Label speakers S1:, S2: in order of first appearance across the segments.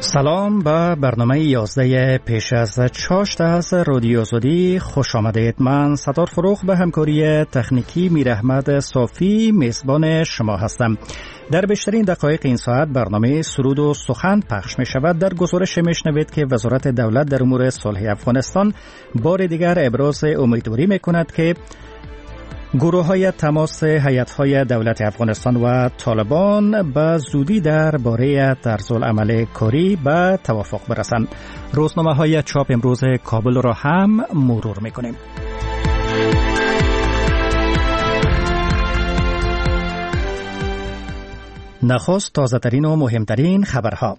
S1: سلام به برنامه 11 پیش از چاشت از رادیو آزادی خوش آمدید. من ستار فروخ به همکاری تکنیکی میر احمد صافی میزبان شما هستم. در بیشترین دقایق این ساعت برنامه سرود و سخن پخش می شود. در گزارش میشنوید که وزارت دولت در امور صلح افغانستان بار دیگر ابراز امیدواری می کند که گروه‌های تماس هیئت‌های دولت افغانستان و طالبان به زودی درباره طرزالعمل کاری به توافق برسند. روزنامه‌های چاپ امروز کابل را هم مرور می‌کنیم. نخست تازه‌ترین و مهمترین خبرها.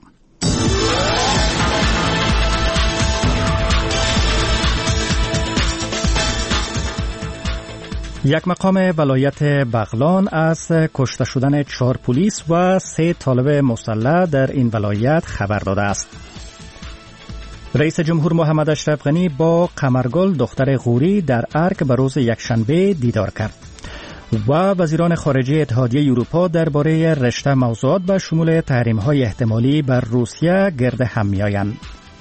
S1: یک مقام ولایت بغلان از کشته شدن 4 پلیس و 3 طالب مسلح در این ولایت خبر داده است. رئیس جمهور محمد اشرف غنی با قمرگل دختر غوری در ارک به روز یکشنبه دیدار کرد و وزیران خارجه اتحادیه اروپا درباره رشته موضوعات به شمول تحریم‌های احتمالی بر روسیه گرد هم می‌آیند.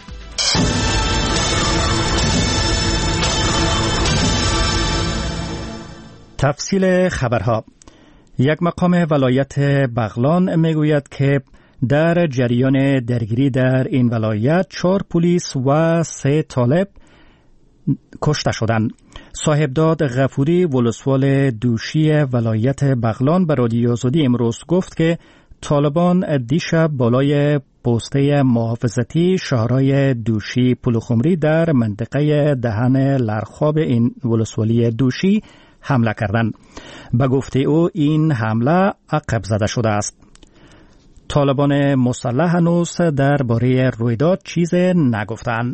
S1: تفصیل خبرها. یک مقام ولایت بغلان میگوید که در جریان درگیری در این ولایت 4 پلیس و 3 طالب کشته شدند. صاحبداد غفوری ولسوال دوشی ولایت بغلان به رادیو آزادی امروز گفت که طالبان دیشب بالای پسته محافظتی شهرهای دوشی پلوخمری در منطقه دهن لرخاب این ولسوالی دوشی حمله کردند. به گفته او این حمله عقب زده شده است. طالبان مسلح هنوز درباره رویداد چیز نگفتند.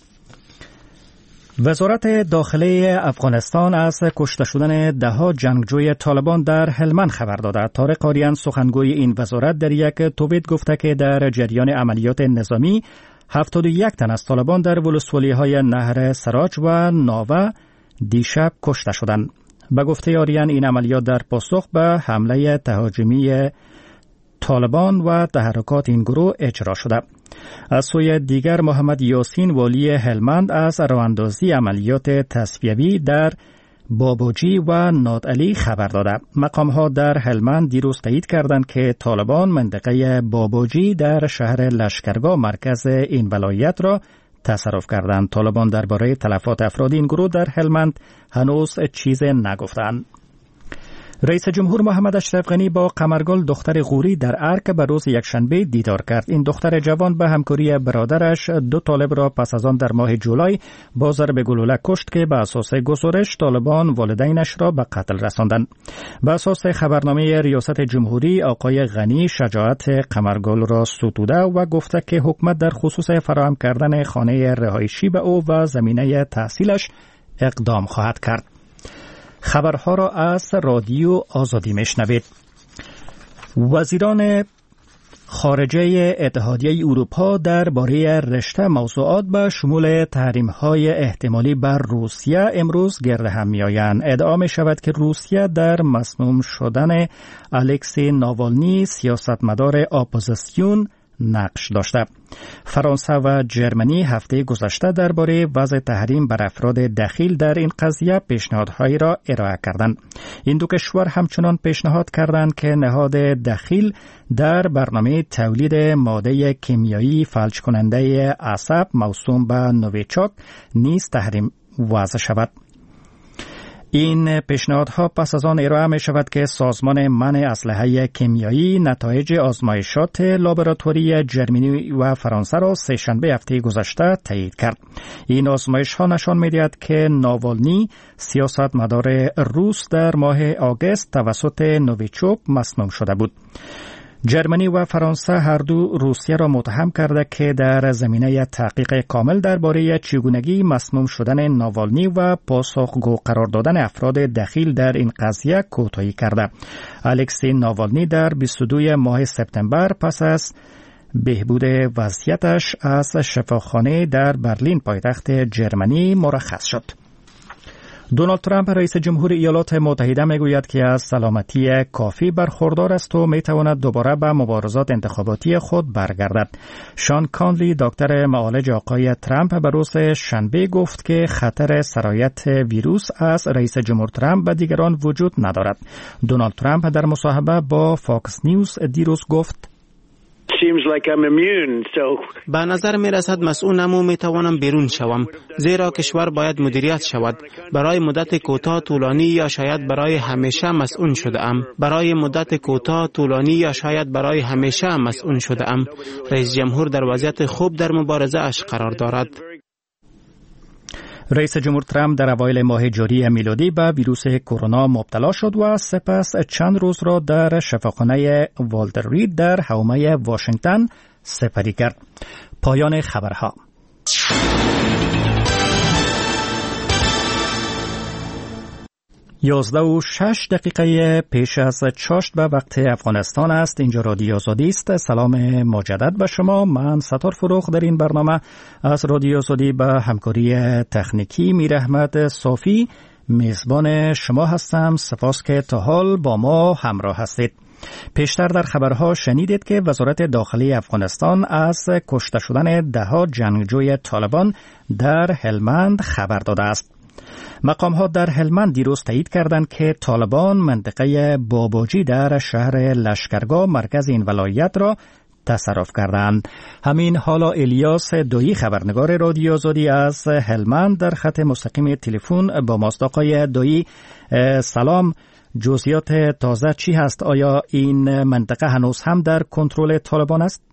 S1: وزارت داخله افغانستان از کشته شدن 10 جنگجوی طالبان در هلمند خبر داده. طارق آریان سخنگوی این وزارت در یک توییت گفته که در جریان عملیات نظامی 71 تن از طالبان در ولسوالی‌های نهر سراج و ناوه دیشب کشته شدند. به گفته آریان این عملیات در پاسخ به حمله تهاجمی طالبان و تحرکات این گروه اجرا شده. از سوی دیگر محمد یاسین والی هلمند از راه‌اندازی عملیات تصفیوی در بابوجی و نادعلی خبر داده. مقام‌ها در هلمند دیروز تایید کردند که طالبان منطقه بابوجی در شهر لشکرگاه مرکز این ولایت را تصرف کردند. طالبان درباره تلفات افراد این گروه در هلمند هنوز چیز نگفتند. رئیس جمهور محمد اشرف غنی با قمرگل دختر غوری در ارک به روز یکشنبه دیدار کرد. این دختر جوان به همکاری برادرش 2 طالب را پس از آن در ماه جولای با ضرب گلوله کشت که به اساس گزارش طالبان والدینش را به قتل رساندند. به اساس خبرنامه ریاست جمهوری آقای غنی شجاعت قمرگل را ستوده و گفته که حکومت در خصوص فراهم کردن خانه رهایشی به او و زمینه تحصیلش اقدام خواهد کرد. خبرها را از رادیو آزادی میشنوید. وزیران خارجه اتحادیه اروپا درباره رشته موضوعات به شمول تحریم‌های احتمالی بر روسیه امروز گرد هم می‌آیند. ادعا می‌شود که روسیه در مسموم شدن الکسی ناوالنی سیاستمدار اپوزیسیون نقش داشته. فرانسه و جرمنی هفته گذشته درباره وضع تحریم بر افراد دخیل در این قضیه پیشنهادهایی را ارائه کردند. این 2 کشور همچنان پیشنهاد کردند که نهاد دخیل در برنامه تولید ماده کیمیایی فلج کننده عصب موسوم به نویچاک نیز تحریم وضع شود. این پیشنهادها پس از آن ارائه می شود که سازمان منع اسلحه کیمیایی نتایج آزمایشات لابراتواری جرمنی و فرانسه را سه‌شنبه هفته گذشته تایید کرد. این آزمایش ها نشان می دهد که ناوالنی سیاستمدار روس در ماه آگوست توسط نویچوک مسموم شده بود. جرمنی و فرانسه هر دو روسیه را متهم کرده که در زمینه تحقیق کامل درباره چگونگی مسموم شدن ناوالنی و پاسخگو قرار دادن افراد دخیل در این قضیه کوتاهی کرده. الکسی ناوالنی در 22 ماه سپتامبر پس از بهبود وضعیتش از شفاخانه در برلین پایتخت جرمنی مرخص شد. دونالد ترامپ رئیس جمهور ایالات متحده میگوید که از سلامتی کافی برخوردار است و میتواند دوباره به مبارزات انتخاباتی خود برگردد. شان کانلی دکتر معالج آقای ترامپ به روز شنبه گفت که خطر سرایت ویروس از رئیس جمهور ترامپ و دیگران وجود ندارد. دونالد ترامپ در مصاحبه با فاکس نیوز دیروز گفت
S2: به نظر می رسد مسئولم و می توانم بیرون شوم، زیرا کشور باید مدیریت شود. برای مدت کوتاه، طولانی یا شاید برای همیشه مسئول شده ام. برای مدت کوتاه، طولانی یا شاید برای همیشه مسئول شده ام. رئیس جمهور در وضعیت خوب در مبارزه اش قرار دارد.
S1: رئیس جمهور ترامپ در اوایل ماه جاری میلادی به ویروس کرونا مبتلا شد و سپس چند روز را در شفاخانه والتر رید در حومه واشنگتن سپری کرد. پایان خبرها. 11:06 پیش از چاشت به وقت افغانستان است. اینجا رادیو آزادی است. سلام مجدد به شما. من ستار فروخ در این برنامه از رادیو آزادی به همکاری تکنیکی میر احمد صافی میزبان شما هستم. سپاس که تا حال با ما همراه هستید. پیشتر در خبرها شنیدید که وزارت داخلی افغانستان از کشته شدن 10 جنگجوی طالبان در هلمند خبر داده است. مقام‌ها در هلمند دیروز تایید کردند که طالبان منطقه باباجی در شهر لشکرگاه مرکز این ولایت را تصرف کردند. همین حالا الیاس دویی خبرنگار رادیو آزادی از هلمند در خط مستقیم تلفن با ماست. آقای دویی سلام، جزئیات تازه چی هست؟ آیا این منطقه هنوز هم در کنترل طالبان است؟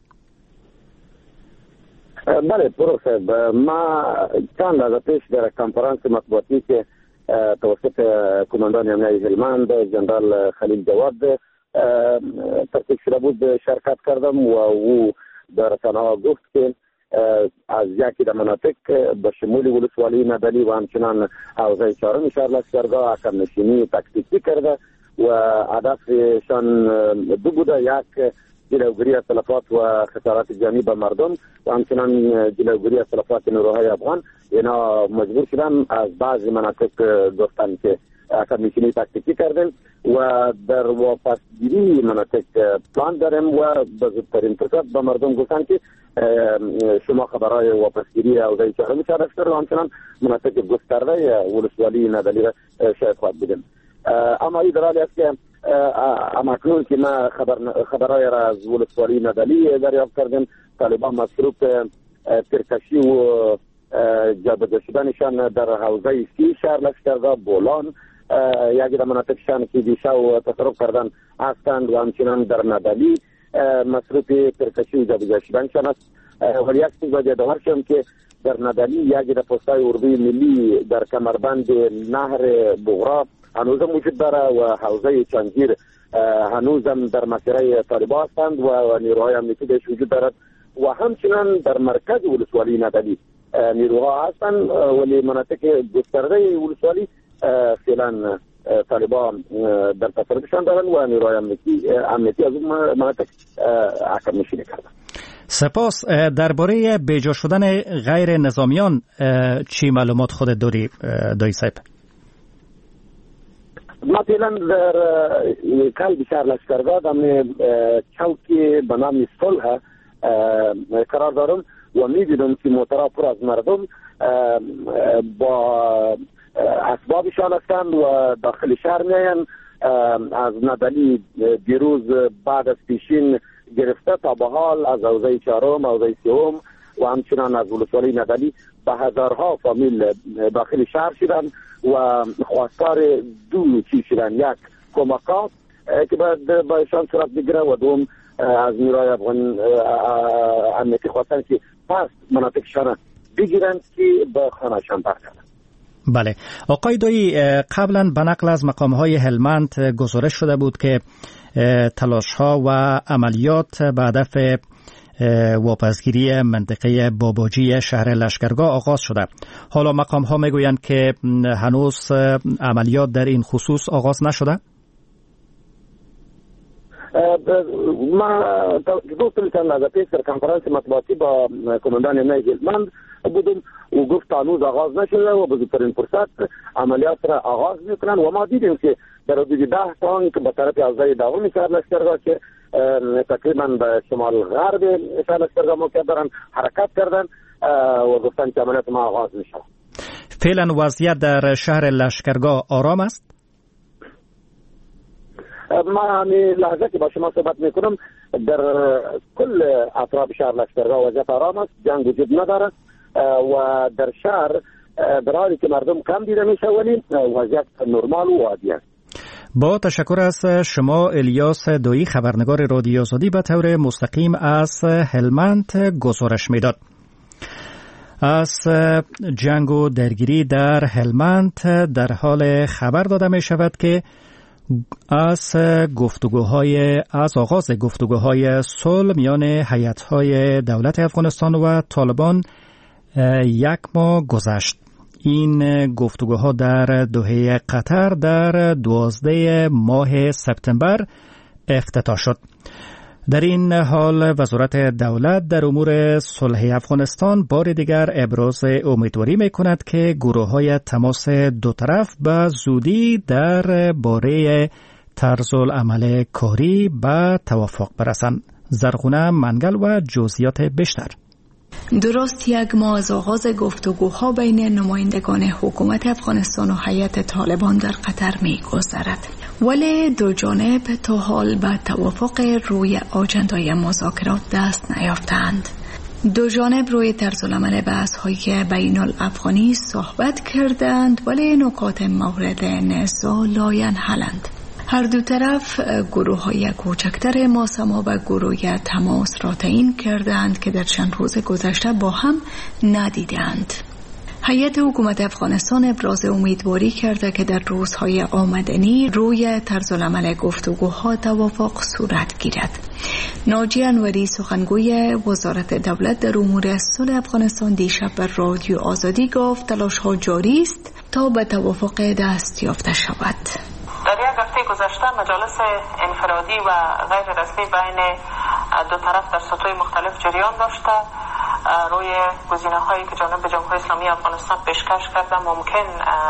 S3: بله پروفسور، ما چند لحظه پیش در کنفرانس مطبوعاتی که توسط کماندان امنیتی هلمند جنرال خلیل جواد ترتیب شده بود شرکت کردم و او در رسانه‌ها گفت که از یکی در مناطق به شمول ولسوالی ندلی و همچنان حوزه 4 شهر لشکرگاه عقب نشینی تکتیکی کرده و هدفشان دو بوده: یک جلوگیری از تلفات و خسارات جانی به مردم و همچنان جلوگیری از تلفات نیروهای افغان. اینا مجبور شدن از بعضی مناطق گفتن که عقب نشینی تکتیکی کردن و در واپسگیری مناطق پلان داریم و به زودترین فرصت به مردم گفتن که شما خبرهای واپسگیری حوزه 4 شهر و همچنان مناطق گسترده ولسوالی ندلی را شاید خواهد بودیم. اما این در حالی است که امکنون که ما خبرهای را از ولسوالی ندلی دریافت کردیم، طالبان مصروف ترکشی و جابجا شدنشان در حوزه 30 شهر لشکرگاه بولان یکی در مناطقشان که دیشب تصرف کردن هستند و همچنان در ندلی مصروف ترکشی و جابجا شدنشان است. ولی یک چیز باید یادآور شم که در ندلی یکی در پستای اردوی ملی در کمربند نهر بغرا هنوزم وجود داره و حوزه چنگیر هنوزم در مسیره طالبان هستند و نیروهای امنیتی بهش وجود دارد و همچنان در مرکز ولسوالی ندلی نیروها هستند، ولی مناطق گسترده ولسوالی فعلا طالبان در تصرفشان دارند و نیروهای امنیتی از اون مناطق عقب نشینی کردند.
S1: سپاس. درباره بیجا شدن غیر نظامیان چی معلومات خود داری دایی صاحب؟
S3: ما فعلا در قلب شهر لشکرگاه در چوکی به نام صلح قرار دارم و می‌بینم که موترها پر از مردم با اسبابشان هستند و داخل شهر می‌آیند. از ندلی دیروز بعد از پیشین گرفته تا به حال از حوزه 4 حوزه 3 و همچنان از ولسوالی ندلی به هزارها فامیل داخل شهر شدند و خواستار دو چیز شدن: یک کمکات که باید بایشان صورت بگیره و دوم از نیروهای افغان امنیتی خواستن که پس مناطقشان بگیرند که به خانهشان برگردند.
S1: بله آقای دویی، قبلا به نقل از مقامهای هلمند گزارش شده بود که تلاش‌ها و عملیات به هدف واپسگیری منطقه باباجی شهر لشکرگاه آغاز شده. حالا مقام‌ها میگویند که هنوز عملیات در این خصوص آغاز نشده؟
S3: ما دو سال چند لحظه پیش در کنفرانس مطبوعاتی با کماندان امنیت هلمند بودم و گفت هنوز آغاز نشده و بزرگترین فرصت عملیات را آغاز میکنن و ما دیدیم که در حدود 10 تانک به طرف اعضای دوم شهر لشکرگاه که تقریبا به شمال غرب شهر لشکرگاه موقعیت دارن حرکت کردن و گفتن که عملیات ما آغاز میشه.
S1: فعلا وضعیت در شهر لشکرگاه آرام است؟
S3: ما همین لحظه که با شما صحبت میکنم در کل اطراف شهر لشکرگاه وضعیت آرام است، جنگ وجود نداره و در شهر در حالی که مردم کم دیده میشه ولی وضعیت نرمال و عادی است.
S1: با تشکر از شما الیاس دویی، خبرنگار رادیو آزادی، به طور مستقیم از هلمند گزارش میداد. از جنگ و درگیری در هلمند در حال خبر داده می شود که از آغاز گفتگوهای صلح میان هیئت‌های دولت افغانستان و طالبان 1 ماه گذشت. این گفتگوها در دوحه قطر در 12 ماه سپتامبر افتتاح شد. در این حال وزارت دولت در امور صلح افغانستان بار دیگر ابراز امیدواری می‌کند که گروه‌های تماس دو طرف به زودی در باره طرزالعمل کاری به توافق برسند. زرغونه منگل و جزئیات بیشتر.
S4: درست 1 ماه از آغاز گفتگوها بین نمایندگان حکومت افغانستان و هیئت طالبان در قطر می‌گذرد، ولی دو جانب تا حال به توافق روی آجندای مذاکرات دست نیافتند. دو جانب روی طرزالعمل بحث‌های بین الافغانی صحبت کردند ولی نکات مورد نزاع لاینحلند. هر دو طرف گروه‌های کوچکتر ماسما و گروه تماس را تعیین کردند که در چند روز گذشته با هم ندیدند. هیئت حکومت افغانستان ابراز امیدواری کرده که در روزهای آمدنی روی طرزالعمل گفتگوها توافق صورت گیرد. ناجی انوری، سخنگوی وزارت دولت در امور صلح افغانستان، دیشب بر رادیو آزادی گفت تلاش‌ها جاری است تا به توافق دست یافته شود.
S5: در 1 هفته گذشته مجالس انفرادی و غیر رسمی بین دو طرف در سطوح مختلف جریان داشته. روی گزینه‌هایی که جانب جمهوری اسلامی افغانستان پیشکش کرده ممکن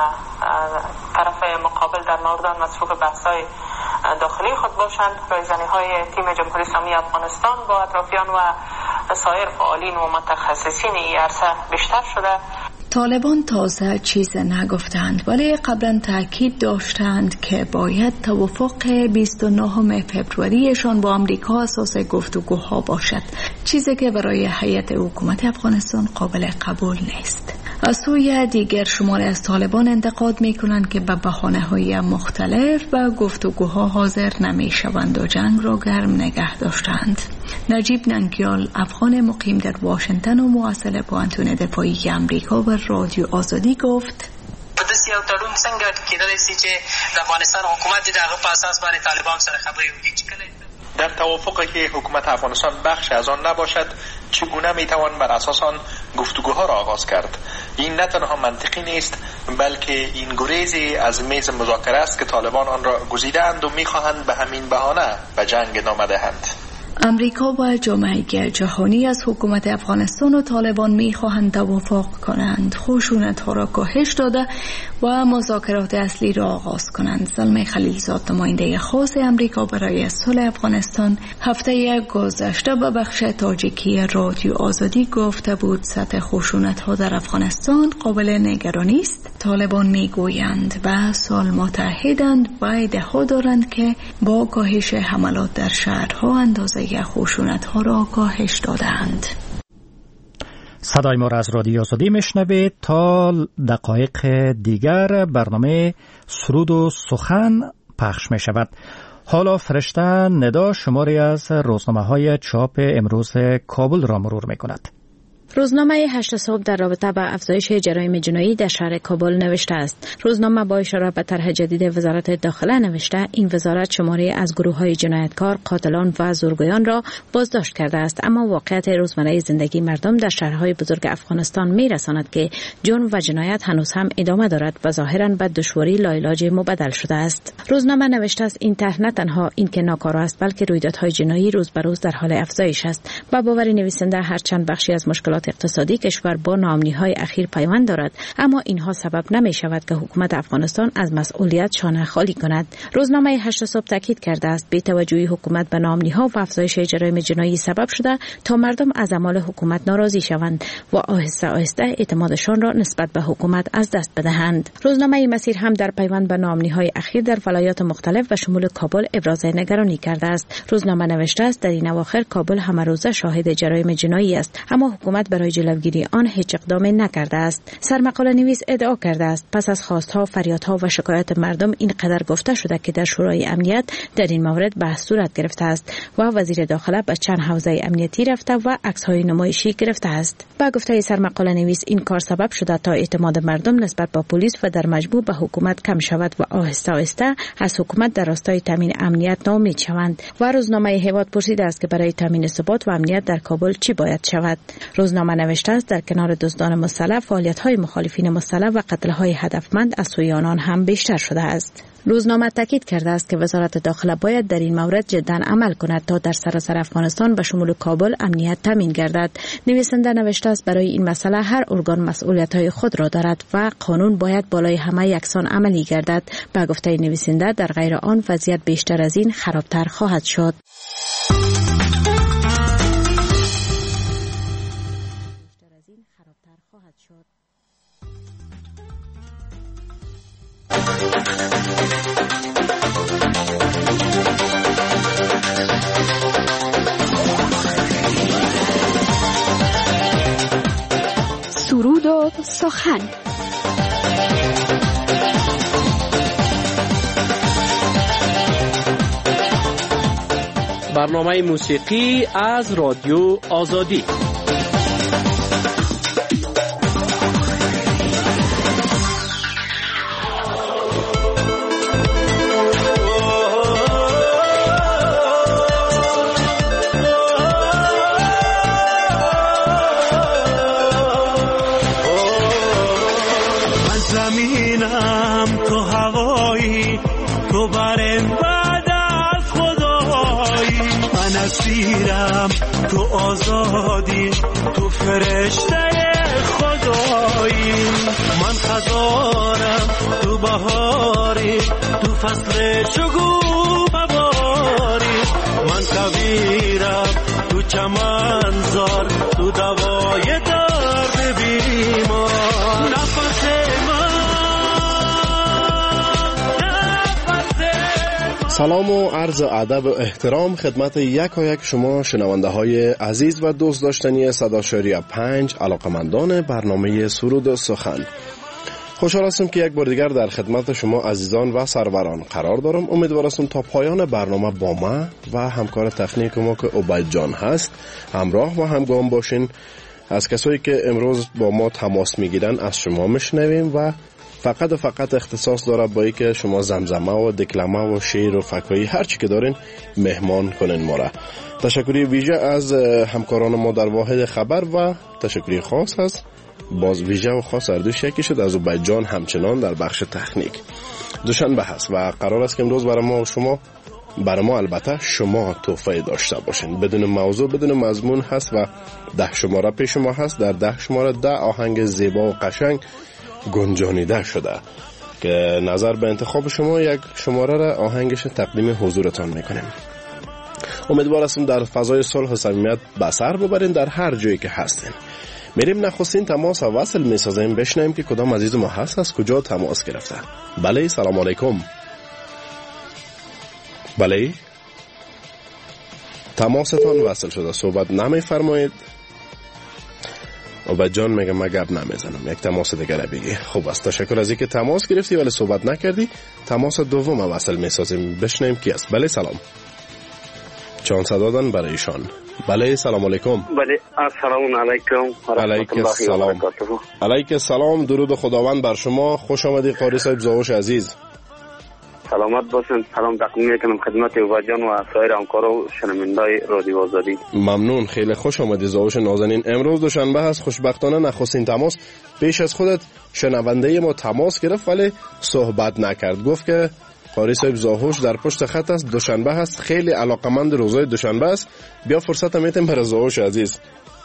S5: طرف مقابل در مورد آن مصروف بحث‌های داخلی خود باشند. رایزنی‌های تیم جمهوری اسلامی افغانستان با اطرافیان و سایر فعالین و متخصصین این عرصه بیشتر شده.
S4: طالبان تازه چیز نگفتند ولی قبلا تاکید داشتند که باید توافق 29 فبروریشان با امریکا اساس گفتگوها باشد، چیزی که برای هیئت حکومت افغانستان قابل قبول نیست. از سوی دیگر شماری از طالبان انتقاد میکنند که به بهانه‌های مختلف و گفتگوها حاضر نمیشوند و جنگ را گرم نگه داشتند. نجیب ننگیال، افغان مقیم در واشنگتن و مواصل پوهنتون دفاعی امریکا و رادیو آزادی گفت:
S6: داسې یو تړون څنګه کېدلی سي چې د افغانستان حکومت د هغه په اساس باندې طالبان سره خبرې وکړي چې کله
S7: در توافقی که حکومت افغانستان بخش از آن نباشد چگونه میتوان بر اساس آن گفتگوها را آغاز کرد؟ این نه تنها منطقی نیست بلکه این گریزی از میز مذاکره است که طالبان آن را گزیدند و میخواهند به همین بهانه به جنگ ادامه دهند.
S4: امریکا و جامعه جهانی از حکومت افغانستان و طالبان می‌خواهند توافق کنند، خشونت‌ها را کاهش داده و مذاکرات اصلی را آغاز کنند. زلمه خلیلزاد، نماینده خاص امریکا برای صلح افغانستان، هفته گذشته به بخش تاجیکی رادیو آزادی گفته بود سطح خشونت‌ها در افغانستان قابل نگرانی است. طالبان میگویند به سال متحدند و ادعا دارند که با کاهش حملات در شهرها اندازه خشونت‌ها را کاهش دادند.
S1: صدای ما را از رادیو آزادی میشنوید. تا دقایق دیگر برنامه سرود و سخن پخش می شود. حالا فرشته ندا شماری از روزنامه‌های چاپ امروز کابل را مرور می کند.
S8: روزنامه 8 صبح در رابطه با افزایش جرایم جنایی در شهر کابل نوشته است. روزنامه با اشاره به طرح جدید وزارت داخله نوشته این وزارت شماری از گروه‌های جنایتکار، قاتلان و زورگویان را بازداشت کرده است، اما واقعیت روزمره زندگی مردم در شهرهای بزرگ افغانستان می‌رساند که جرم و جنایت هنوز هم ادامه دارد و ظاهراً به دشواری لاعلاج مبدل شده است. روزنامه نوشته است این طرح نه تنها این که ناکارا است، بلکه رویدادهای جنایی روز به روز در حال افزایش است. با باور نویسنده هرچند بخشی از مشکلات اقتصادی کشور با ناامنی‌های اخیر پیوند دارد، اما اینها سبب نمی شود که حکومت افغانستان از مسئولیت شانه خالی کند. روزنامه 8 صبح تاکید کرده است بی‌توجهی حکومت به ناامنی‌ها و افزایش جرایم جنایی سبب شده تا مردم از اعمال حکومت ناراضی شوند و آهسته آهسته اعتمادشان را نسبت به حکومت از دست بدهند. روزنامه مسیر هم در پیوند به ناامنی‌های اخیر در ولایات مختلف و شمول کابل ابراز نگرانی کرده است. روزنامه نوشته است در این اواخر کابل همه روزه شاهد جرایم جنایی است، اما حکومت برای جلوگیری آن هیچ اقدامی نکرده است. سرمقاله نویس ادعا کرده است پس از خواستها، فریادها و شکایات مردم اینقدر گفته شده که در شورای امنیت در این مورد بحث صورت گرفته است و وزیر داخله به چند حوزه امنیتی رفته و عکس‌های نمایشی گرفته است. با گفته سرمقاله نویس این کار سبب شده تا اعتماد مردم نسبت به پلیس و در مجموع به حکومت کم شود و آهسته آهسته از حکومت در راستای تامین امنیت ناامید شوند. و روزنامه هیواد پرسیده است که برای تامین ثبات و امنیت در کابل چی باید شود. روزنامه نوشته است در کنار دزدان مسلح، فعالیت‌های مخالفین مسلح و قتل‌های هدفمند از سوی آنان هم بیشتر شده است. روزنامه تاکید کرده است که وزارت داخله باید در این مورد جداً عمل کند تا در سراسر افغانستان به شمول کابل امنیت تامین گردد. نویسنده نوشته است برای این مسئله هر ارگان مسئولیت‌های خود را دارد و قانون باید بالای همه یکسان عملی گردد. به گفته نویسنده در غیر آن وضعیت بیشتر از این خرابتر خواهد شد.
S9: سرود و سخن.
S10: برنامه موسیقی از رادیو آزادی.
S11: تو آزادی، تو فرشته خدایی، من خزانم، تو بهاری، تو فصل شگو بباری، من کویرم، تو چمنزار، تو دوای درد بیمار، نفس
S12: سلام و عرض ادب و احترام خدمت یک شما شنونده های عزیز و دوست داشتنی صدا شاری 5 علاقمندان برنامه سرود و سخن. خوشحال هستم که یک بار دیگر در خدمت شما عزیزان و سروران قرار دارم. امیدوار هستم تا پایان برنامه با ما و همکار تکنیک ما که عبید جان هست همراه و همگام باشین. از کسایی که امروز با ما تماس میگیرن از شما میشنویم و فقط اختصاص داره با اینکه شما زمزمه و دکلمه و شعر و فکرایی هر چی که دارین مهمان کنین ما را. تشکری ویژه از همکاران ما در واحد خبر و تشکری خاص هست باز ویژه و خاص اردوش یکی شد از عبید جان همچنان در بخش تکنیک. دوشنبه هست و قرار است که امروز برای ما البته شما تحفه داشته باشین. بدون موضوع بدون مضمون هست و 10 شماره پیش ما هست. در 10 شماره 10 آهنگ زیبا و قشنگ گنجانیده شده که نظر به انتخاب شما یک شماره را آهنگش تقدیم حضورتان میکنیم. امیدوار هستم در فضای صلح و صمیمیت به سر ببرین در هر جایی که هستین. میریم نخستین تماس و وصل میسازیم بشنویم که کدام عزیز ما هست از کجا تماس گرفته. بله سلام علیکم. بله تماستان وصل شده، صحبت نمیفرمایید. عبید جان میگه من گپ نمیزنم، یک تماس دیگه را بگی. خوب است، تشکر از اینکه تماس گرفتی ولی صحبت نکردی. تماس دوم وصل میسازیم بشنویم کی است. بله سلام. چانس دادن برای ایشان. بله سلام علیکم.
S13: بله السلام علیکم و رحمت الله و برکاته.
S12: علیک السلام، درود خداوند بر شما. خوش آمدید قاری صاحب زاوش عزیز.
S13: سلامت باشین. سلام تقدیم میکنم خدمت اوبا جان و سایر همکارا و شنوندگان رادیو آزادی.
S12: ممنون، خیلی خوش آمدید زاوش نازنین. امروز دوشنبه است، خوشبختانه نخستین تماس پیش از خودت شنونده ما تماس گرفت ولی صحبت نکرد. گفت که قاری صاحب زاهوش در پشت خط است، دوشنبه هست، خیلی علاقمند روزای دوشنبه است. بیا فرصت میتیم برای زاهوش عزیز.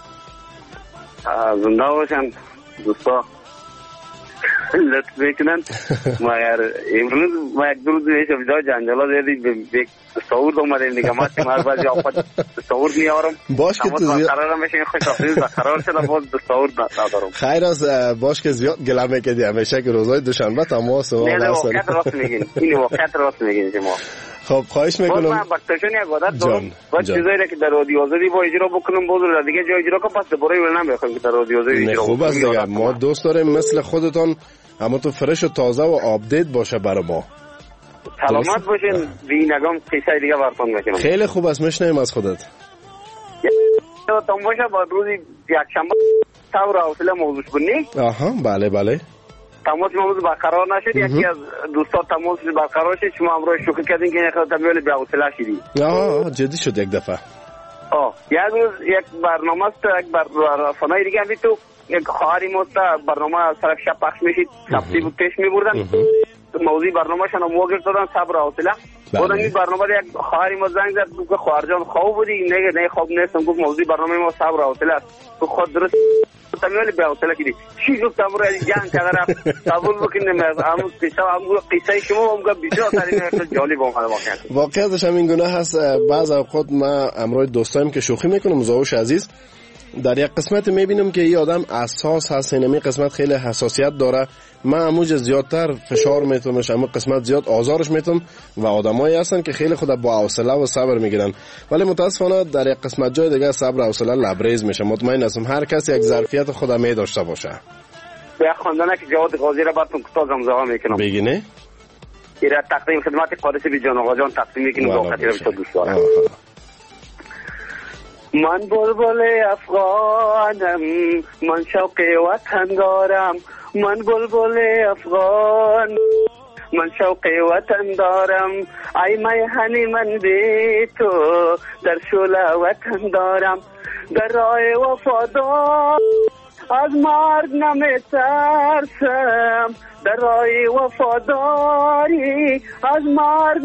S13: زنده باشن دوستا، لطف میکنن. ما امروز ما یک دو روز میشه ویدیو جنجالا دیدیم به تصور اومدیم دیگه. ما بعضی اوقات تصور میارم
S12: باش که تو زیاد
S13: قرار میشه خوش آفرین و قرار شده باز تصور ندارم.
S12: خیر است، باش که زیاد گله میکردی همیشه که روزای دوشنبه تماس ما
S13: نه واقعا راست میگین. این واقعا راست میگین شما.
S12: خب خواهش میکنم.
S13: من بختشون یک عادت دارم باید چیزایی که در رادیو آزادی با اجرا بکنم باز دیگه جای اجرا کنم، پس برای ول نمیخوام که در رادیو آزادی اجرا.
S12: خوب است دیگه، ما دوست داریم مثل خودتان اما تو فرش و تازه و آپدیت باشه برای ما.
S13: سلامت باشین. بینگام قصه دیگه براتون میکنم.
S12: خیلی خوب است، میشنویم از خودت.
S13: تام باشه با روزی یک شنبه تاور حوصله موضوع کنی.
S12: آها بله بله.
S13: تماس موضوع برقرار نشد. یکی از دوستان تماس برقرار شد، شما امروز شوخی کردین که یک تمیل به حوصله شدی.
S12: آها جدی شد یک دفعه.
S13: یک روز یک برنامه است، یک برنامه دیگه هم تو یک خواهری ماست برنامه طرف شب پخش میشید، سبتی بود پیش میبردن. موضوع برنامه‌شان هم واگیر دادن صبر و حوصله. بعد این برنامه یک خواهری ما زنگ زد گفت خواهر جان خواب بودی؟ نه خواب نیستم. گفت موضوع برنامه ما صبر و حوصله است. تو خود درست تمیل به حوصله کردی. چی گفت امروز جنگ کرده رفت قبول بکنیم. امروز قصه شما هم گفت بسیار ترین جالب اومد واقعا.
S12: واقعیتش همین گونه هست. بعض اوقات ما امروز دوستایم که شوخی میکنم زاوش عزیز در یک قسمت میبینم که این آدم اساس هست، اینمی قسمت خیلی حساسیت داره. من اموج زیادتر فشار میتونمش، اما قسمت زیاد آزارش میتونم و آدمایی هستن که خیلی خود با حوصله و صبر میگیرن، ولی متاسفانه در یک قسمت جای دیگه صبر و حوصله لبریز میشه. مطمئن هستم هر کسی یک ظرفیت خود می داشته باشه.
S13: به خواندنه که جواد قاضی را براتون کوتاه زمزمه میکنم.
S12: بگینه
S13: ایراد تقدیم خدمت قاری صاحب جان آقا جان تقدیم میکنم با خاطر بسیار دوست دارم. من بلبل افغانم، من شوق وطن دارم. من بلبل افغان، من شوق وطن دارم. ای میهنی من بی تو در شعله وطن دارم. در راه وفادار از مرگ نمیترسم. در راه وفاداری از مرگ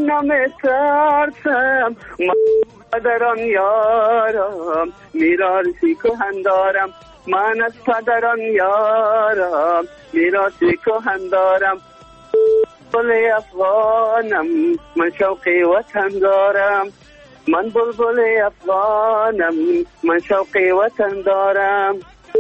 S13: نمیترسم. پدران یارم میراثی کهن دارم. من از پدران یارم میراثی کهن دارم. بلبل افغانم، من شوق وطن دارم. من بلبل افغانم، من شوق وطن دارم.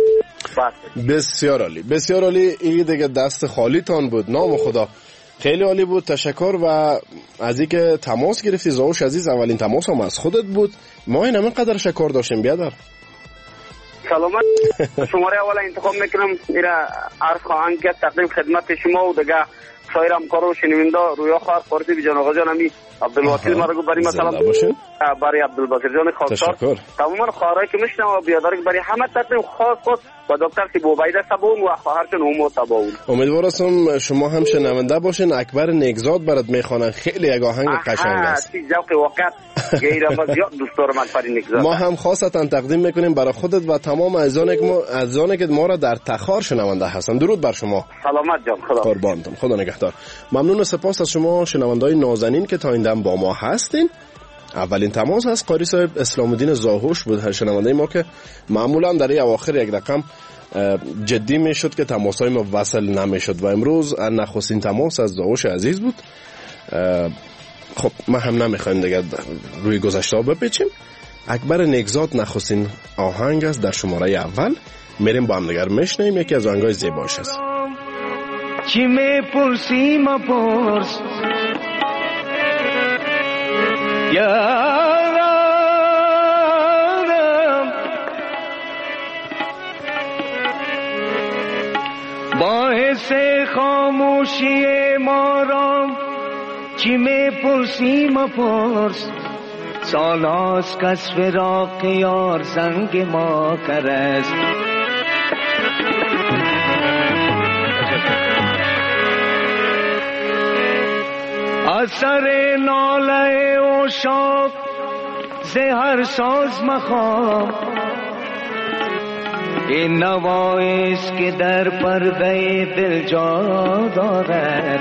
S12: بسیار عالی، بسیار عالی. این دیگه دست خالی تان بود. نام خدا خیلی عالی بود. تشکر. و از اینکه تماس گرفتی زاوش عزیز، اولین تماس هم از خودت بود. ما این همه قدر شکر داشتیم. بیادر
S13: سلامت. شماره اول انتخاب میکنم ایرا عرض خواهند که تقدیم خدمت شما و دیگه سایر همکارا و شنونده رویا خواهر فارسی بجان آقا جان امی عبدالوکیل مرگو برای مثلا برای عبدالباقر جان خواهر تماما خواهرایی که میشنم و بیادر برای همه تقدیم خاص و دکتر سی بوبیده سبون و خواهرشون اومو تباون.
S12: امیدوارم شما هم شنونده باشین. اکبر نیکزاد برات میخوانن، خیلی یک آهنگ قشنگ است.
S13: ذوق وقت غیر زیاد دوست دارم اکبر نیکزاد.
S12: ما هم خاصتا تقدیم میکنیم برای خودت و تمام عزیزانی که ما را در تخار شنونده هستن. درود بر شما.
S13: سلامت جان. خدا
S12: قربانتون. خدا نگهدار. ممنون و سپاس از شما شنونده‌های نازنین که تا این دم با ما هستین. اولین تماس از قاری صاحب اسلام الدین زاهوش بود، هر شنونده ما که معمولا در این اواخر یک رقم جدی میشد که تماسای ما وصل نمیشد و امروز نخستین تماس از زاهوش عزیز بود. خب ما هم نمیخوایم دیگه روی گذشته بپیچیم. اکبر نیکزاد نخستین آهنگ است در شماره اول. میریم با هم دیگر میشنیم. یکی از آهنگای زیباش است.
S11: چی میپرسی مپرس یارم، باعث خاموشی ما را چی میپرسی مپرس. سال هاست کس فراق یار زنگ ما کرست. اثر ناله و شاق زهر ساز مخوام، این نوایست که در پرده دل جا دارد.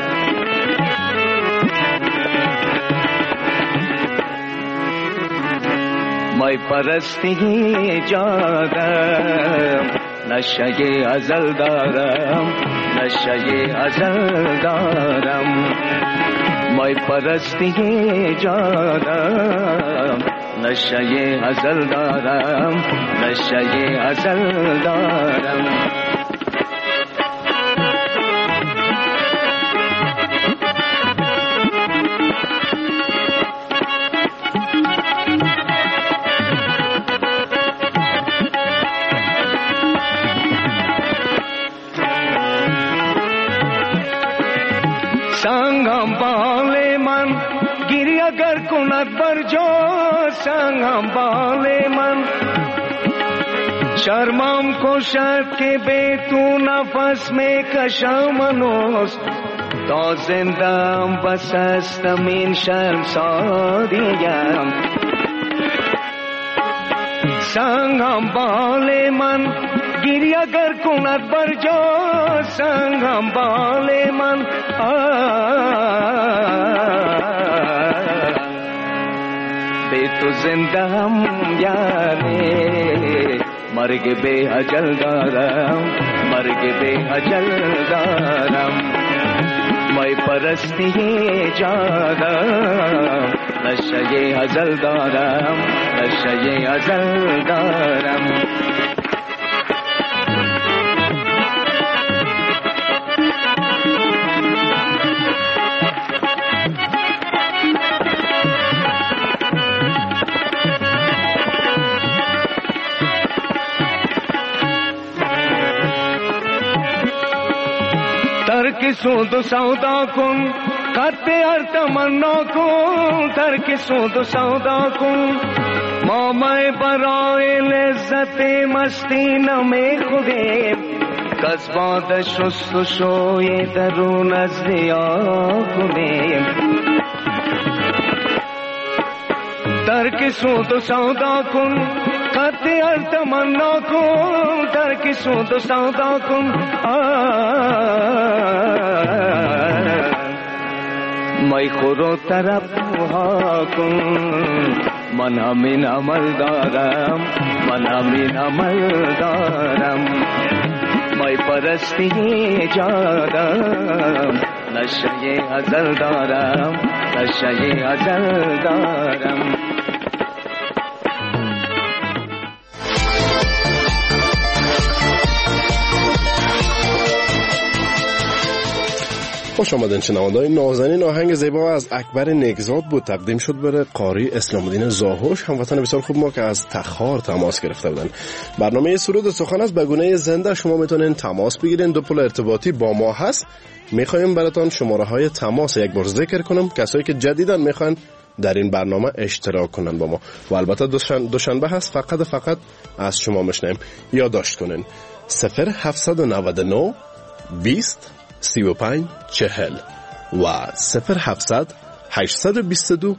S11: مای پرستی جادم، نشه ازل دارم، نشه ازل دارم. مای پرستی جادم، نشه ازل دارم، نشه ازل دارم. سنگم بال من گیری اگر کند بر جا، سنگم بال من شرمم کشد که به تو نفس می کشم هنوز. تا زندم بس هستم این شرمساریم. سنگم بال من گیری اگر کند بر جا، سنگم بال من به تو زنده هم یعنی مرگ به اجل دارم، مرگ به اجل دارم. مای پرستی جادم، نشه ازل دارم، نشه ازل دارم. ترک سود و سودا کن، خط هر تمنا کن. ترک سود و سودا کن، ما میں برای لذت مستی نمی خودیم. کس باد شست و شوی درون از دیا کنیم. ترک سود و سودا کن، خط هر تمنا کن. ترک سود و سودا کن، مای خور و طرف ها کن. من همین عمل دارم، من همین عمل دارم. مای پرستی جادم، نشه ازل دارم، نشه ازل دارم.
S12: خوش آمدین شنونده‌های نازنین. آهنگ زیبا از اکبر نگزاد بود، تقدیم شد برای قاری اسلام الدین زاهوش، هموطن بسیار خوب ما که از تخار تماس گرفته بودن. برنامه سرود سخن است به گونه زنده. شما میتونین تماس بگیرین. دو پل ارتباطی با ما هست. میخوایم براتون شماره های تماس یک بار ذکر کنم، کسایی که جدیدن میخوان در این برنامه اشتراک کنن با ما. و البته دوشنبه هست، فقط از شما میشنیم. یادداشت کنین 0799 20 35 40 و 0700 822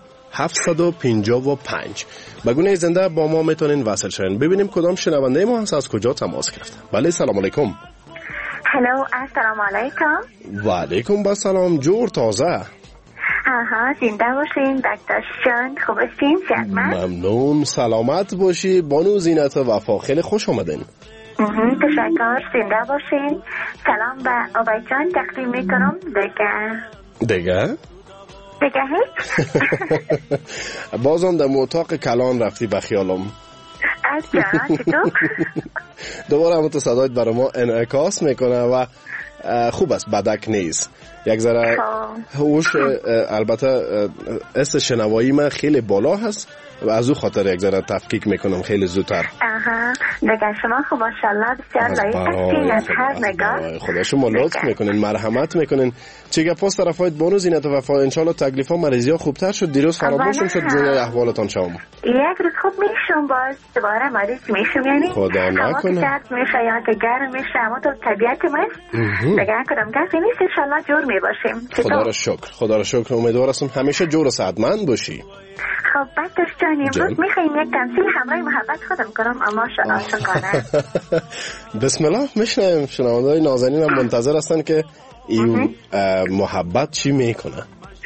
S12: 755. به گونه زنده با ما میتونین وصل شوین. ببینیم کدام شنونده ما هست، از کجا تماس گرفته. بله سلام علیکم.
S14: هلو السلام علیکم.
S12: و علیکم با سلام. جور تازه.
S14: آها زنده باشین دکتر جان، خوب هستین؟
S12: ممنون، سلامت باشی. بانو زینت وفا، خیلی خوش آمدین.
S14: تشکر، زنده باشین. سلام به آبای جان تقدیم میکنم. دیگه هیچ.
S12: بازم در اتاق کلان رفتی به خیالم.
S14: از جان چطور؟
S12: دوباره همون تو صدایت برای ما انعکاس میکنه و خوب است، بدک نیست. یک ذره هوش البته است شنوایی من خیلی بالا هست و از او خاطر یک ذره تفکیک میکنم خیلی زودتر.
S14: دیگه شما خب ماشاءالله بسیار لایق هستین از هر نگاه.
S12: خدا شما لطف میکنین، مرحمت میکنین. چه پاس طرفایت بانو زینت وفا انشالله تکلیفا مریضی ها خوبتر شد، دیروز فراموشم شد جوی احوالتان شما.
S14: یک روز خوب میشم باز دوباره مریض میشم، یعنی
S12: خدا نکنه
S14: هوا که میشه یا که گرم میشه، اما تو طبیعت ما دیگه کدام کسی نیست، انشالله جور میباشیم.
S12: خدا را شکر، خدا را شکر. امیدوار هستم همیشه جور و صحتمند باشی.
S14: خب بعدش جان امروز میخواییم یک تمثیل همراه محبت خودم کنم اما عاشقانه.
S12: بسم الله. میشنویم. شنونده‌های نازنین هم منتظر هستن که این محبت چی میکنه.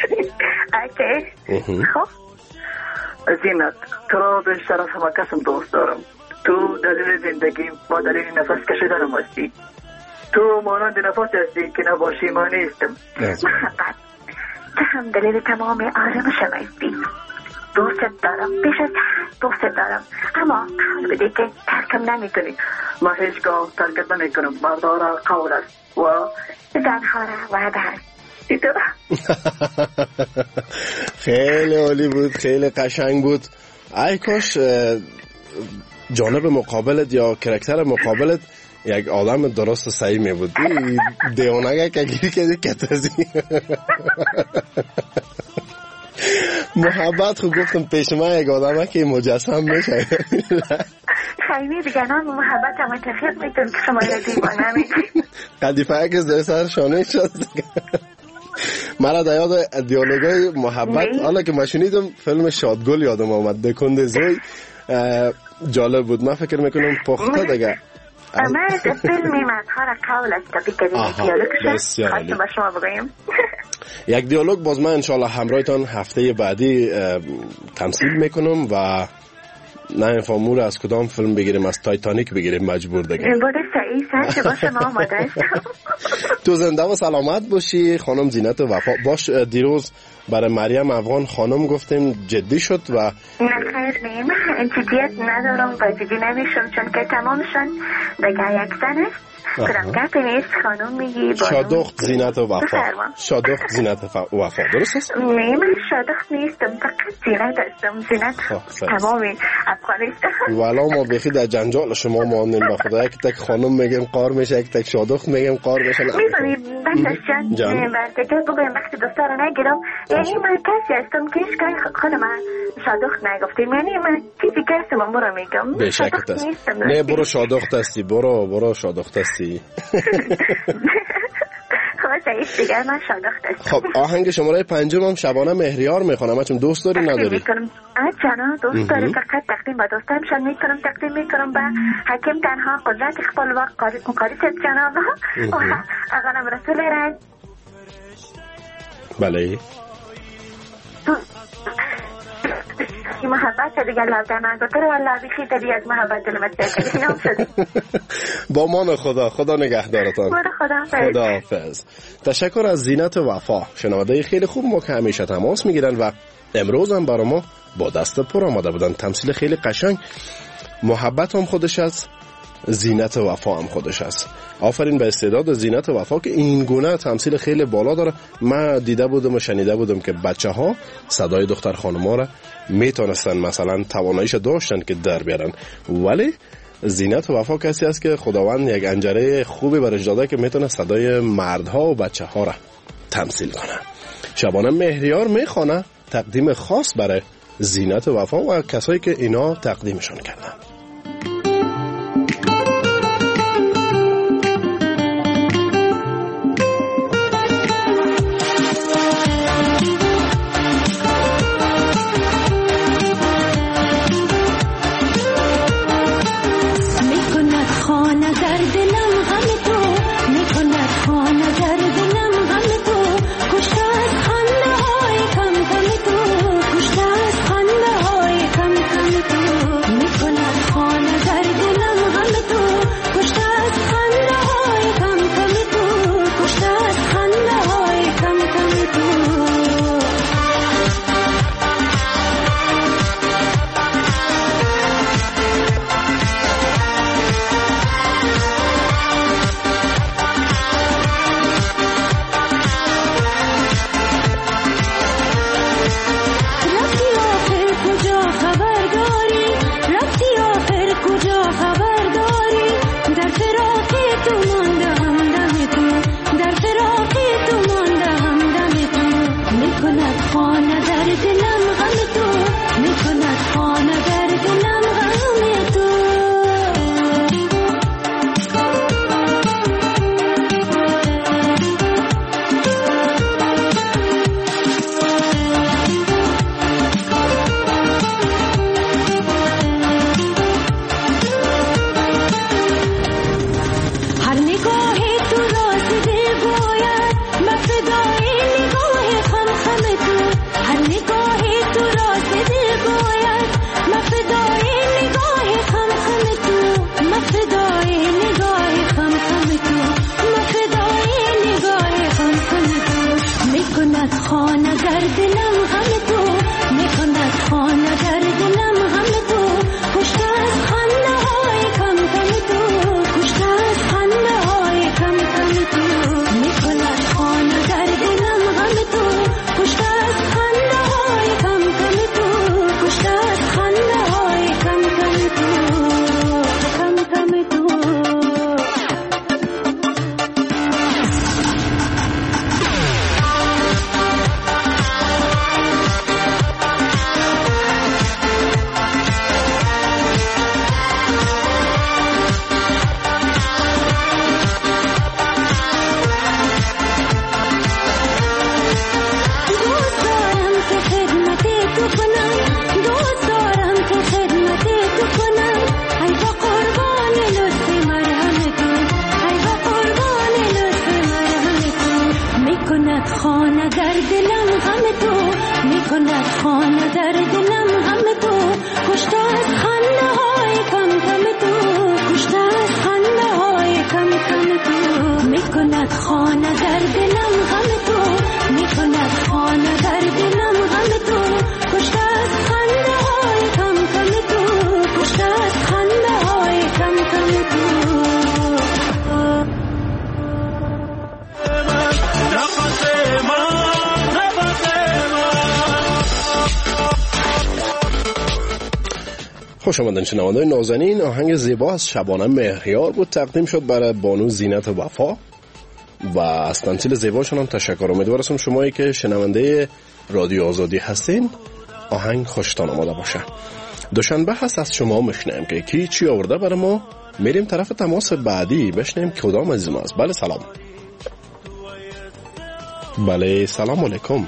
S14: اوکی. خب
S15: زینت، تو را به شرف همه کسم دوست دارم. تو دلیل زندگی با دلیل نفس کشیدنم هستی. تو مانند نفس هستی که نباشی ما نیستم.
S14: محبت، تو هم دلیل تمام آرامشم هستی. دوست دارم، بیش از دوست دارم، اما قول بده که ترکم نمی کنی.
S15: ما هیچگاه ترکت نمی کنم. مردارا قول است و
S14: زنها را وعده است.
S12: خیلی عالی بود، خیلی قشنگ بود. ای کاش جانب مقابلت یا کرکتر مقابلت یک آدم درست صحیح می بود. دیونگه که گیری کردی کتازی. محبت خوب گفتم پیش من یک آدمه که مجسم میشه.
S14: خیلی دیگه نام محبت هم تفیق میتون که شما یادی با نمیدی
S12: قدیفه یک از در سر شانه شد. مرا در یاد دیالوگای محبت حالا که مشونیدم فیلم شادگل یادم آمد بکنده زوی جالب بود. من فکر میکنم پخته دیگه
S14: من از فیلمی مظهر قول است که بکنیم دیالوگش خواستم با شما بگویم.
S12: یک دیالوگ باز من انشاءالله همراهتان هفته بعدی تمثیل میکنم و نه فامور از کدام فیلم بگیریم، از تایتانیک بگیریم مجبور دیگه.
S14: بوده سعی سر باشه ما آماده هستم.
S12: تو زنده و سلامت باشی خانم زینت وفا. باش دیروز برای مریم افغان خانم گفتیم جدی شد و
S14: نه خیر نیم جدیت ندارم و جدی نمیشم چون که تمامشان دیگه یک زن است. کدام گفتی نیست خانم میگی
S12: شادخت زینت وفا. شادخت زینت وفا درست است؟
S14: نه من شادخت نیستم، فقط زینت هستم. زینت تمامی افغانستان.
S12: والا ما بخی در جنجال شما ماندیم به خدا. یک تک خانم میگیم قار میشه، یک تک شادخت میگیم قار میشه.
S14: میفهمی بندش جان برده بگویم وقتی دفتر نگیرم یعنی من کسی هستم که ایش که خودم شادخت نگفتیم، یعنی من چیزی که هستم هم برو میگم شادخت نیستم.
S12: نه برو شادخت هستی، برو شادخت هستی.
S14: دیگر من شادخت هستم.
S12: خب آهنگ شماره 5 هم شبانه مهریار میخونم. چون دوست داری نداری؟
S14: جانا دوست داری فقط تقدیم با دوستانشان میکنم، تقدیم میکنم به حکیم تنها قدرت اقبال و قاری ست جناب و اغانم رسول رنج.
S12: بله
S14: محبت دیگه لبدن گفتر والله بیخی داری از محبت دلمت بکنی.
S12: با مان خدا نگهدارتان. خدا حافظ. تشکر از زینت وفا، شنونده خیلی خوب ما که همیشه تماس میگیرن و امروز هم برای ما با دست پر آماده بودن. تمثیل خیلی قشنگ. محبت هم خودش است، زینت وفا هم خودش است. آفرین به استعداد زینت وفا که این گونه تمثیل خیلی بالا داره. من دیده بودم و شنیده بودم که بچه ها صدای دختر خانم‌ها را میتونستن مثلا تواناییش داشتن که در بیارن، ولی زینت وفا کسی است که خداوند یک انجره خوبی برش داده که میتونه صدای مردها و بچه ها را تمثیل کنه. شبانه مهریار میخوانه تقدیم خاص برای زینت وفا و کسایی که اینا تقدیمشون کردن.
S16: میکند میکند خانه در دلم غم تو، میکند خانه در دلم غم تو، کشته از خنده های کم کم تو، کشته از خنده های کم کم تو، میکند خانه در دلم غم تو، کشته از خنده های کم کم تو، کشته از خنده های کم کم تو، کم کم تو. خانه در دلم غم تو، میکند خانه در دلم غم تو، کشته از خنده های کم کم تو، کشته از خنده های کم کم تو، میکند خانه در دلم غم تو، میکند خانه در دلم غم تو، کشته از خنده های کم کم تو، کشته از خنده های کم کم تو.
S12: خوش آمدین شنونده‌های نازنین. آهنگ زیبا از شبانه مهریار بود، تقدیم شد برای بانو زینت وفا و از تمثیل زیباشون هم تشکر. امیدوارم شمایی که شنونده رادیو آزادی هستین آهنگ خوشتان آمده باشه. دوشنبه هست از شما میشنیم که کی چی آورده برای ما. میریم طرف تماس بعدی بشنیم کدام عزیز ما است. بله سلام. بله سلام علیکم.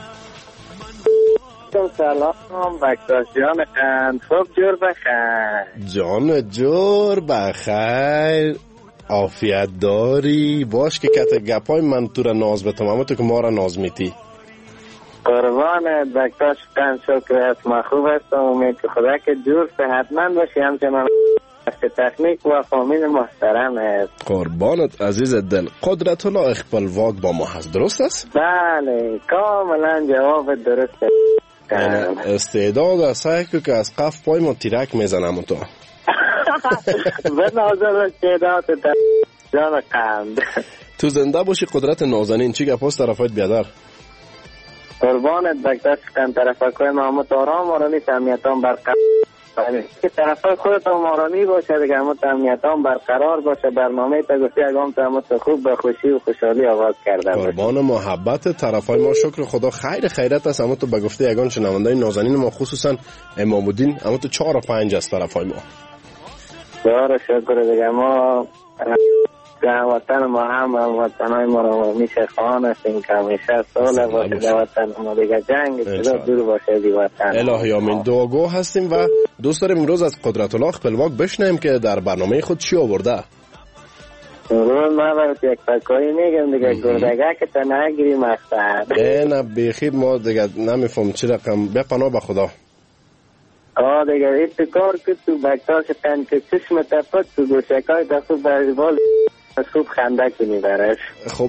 S17: سلام بکتاش جان خند، خوب جور بخیر.
S12: جان جور بخیر، عافیت داری باش که کت گپای من تو را ناز بتم، اما تو که ما را ناز میتی.
S17: قربانت بکتاش خند، شکر است، ما خوب هستم. امید که خدا که جور صحتمند باشی، همچنان تکنیک و فامیل محترم است.
S12: قربانت عزیز دل. قدرت الله اخپلواک با ما هست، درست است؟
S17: بله کاملا جواب درسته.
S12: استعداد سعی که از قف پای ما تیرک میزنم تو.
S17: به نظر استعداد جان قند.
S12: تو زنده باشی قدرت نازنین. چی گپ است طرفات بیادر؟
S17: قربانت بکتاش خند، طرفای محمد آرام آرانی تمیتان برقرار که طرفای خودت آرانی باشه دیگه، همه تمیتان برقرار باشه. برنامه تا گفتی اگام تا همه خوب به خوشی و خوشحالی آغاز کرده باشه.
S12: قربان محبت طرفای ما، شکر خدا خیر خیرت است. همه تو به گفته اگان شنونده نازنین ما، خصوصا امام الدین، همه تو 4 و 5 است طرفای ما.
S17: بسیار شکر دیگه. ما وطن ما هم وطنهای ما رو میشه خواهان هستیم که همیشه سال باشه در وطن ما دیگه، جنگ چرا دور باشه دی وطن.
S12: الهی آمین. دعاگو هستیم و دوست داریم امروز از قدرت الله اخپلواک بشنیم که در برنامه خود چی آورده.
S17: امروز ما برات یک فکایی میگم دیگه، گردگه که تا نگیری مقصد.
S12: نه بیخی ما دیگه نمیفهم چی رقم. بیا پناه به خدا.
S17: دیگه ایت کار که تو بکتاش تن که چشم تفت تو گوشکای دستو برزبال خوب خنده کنی برش. خب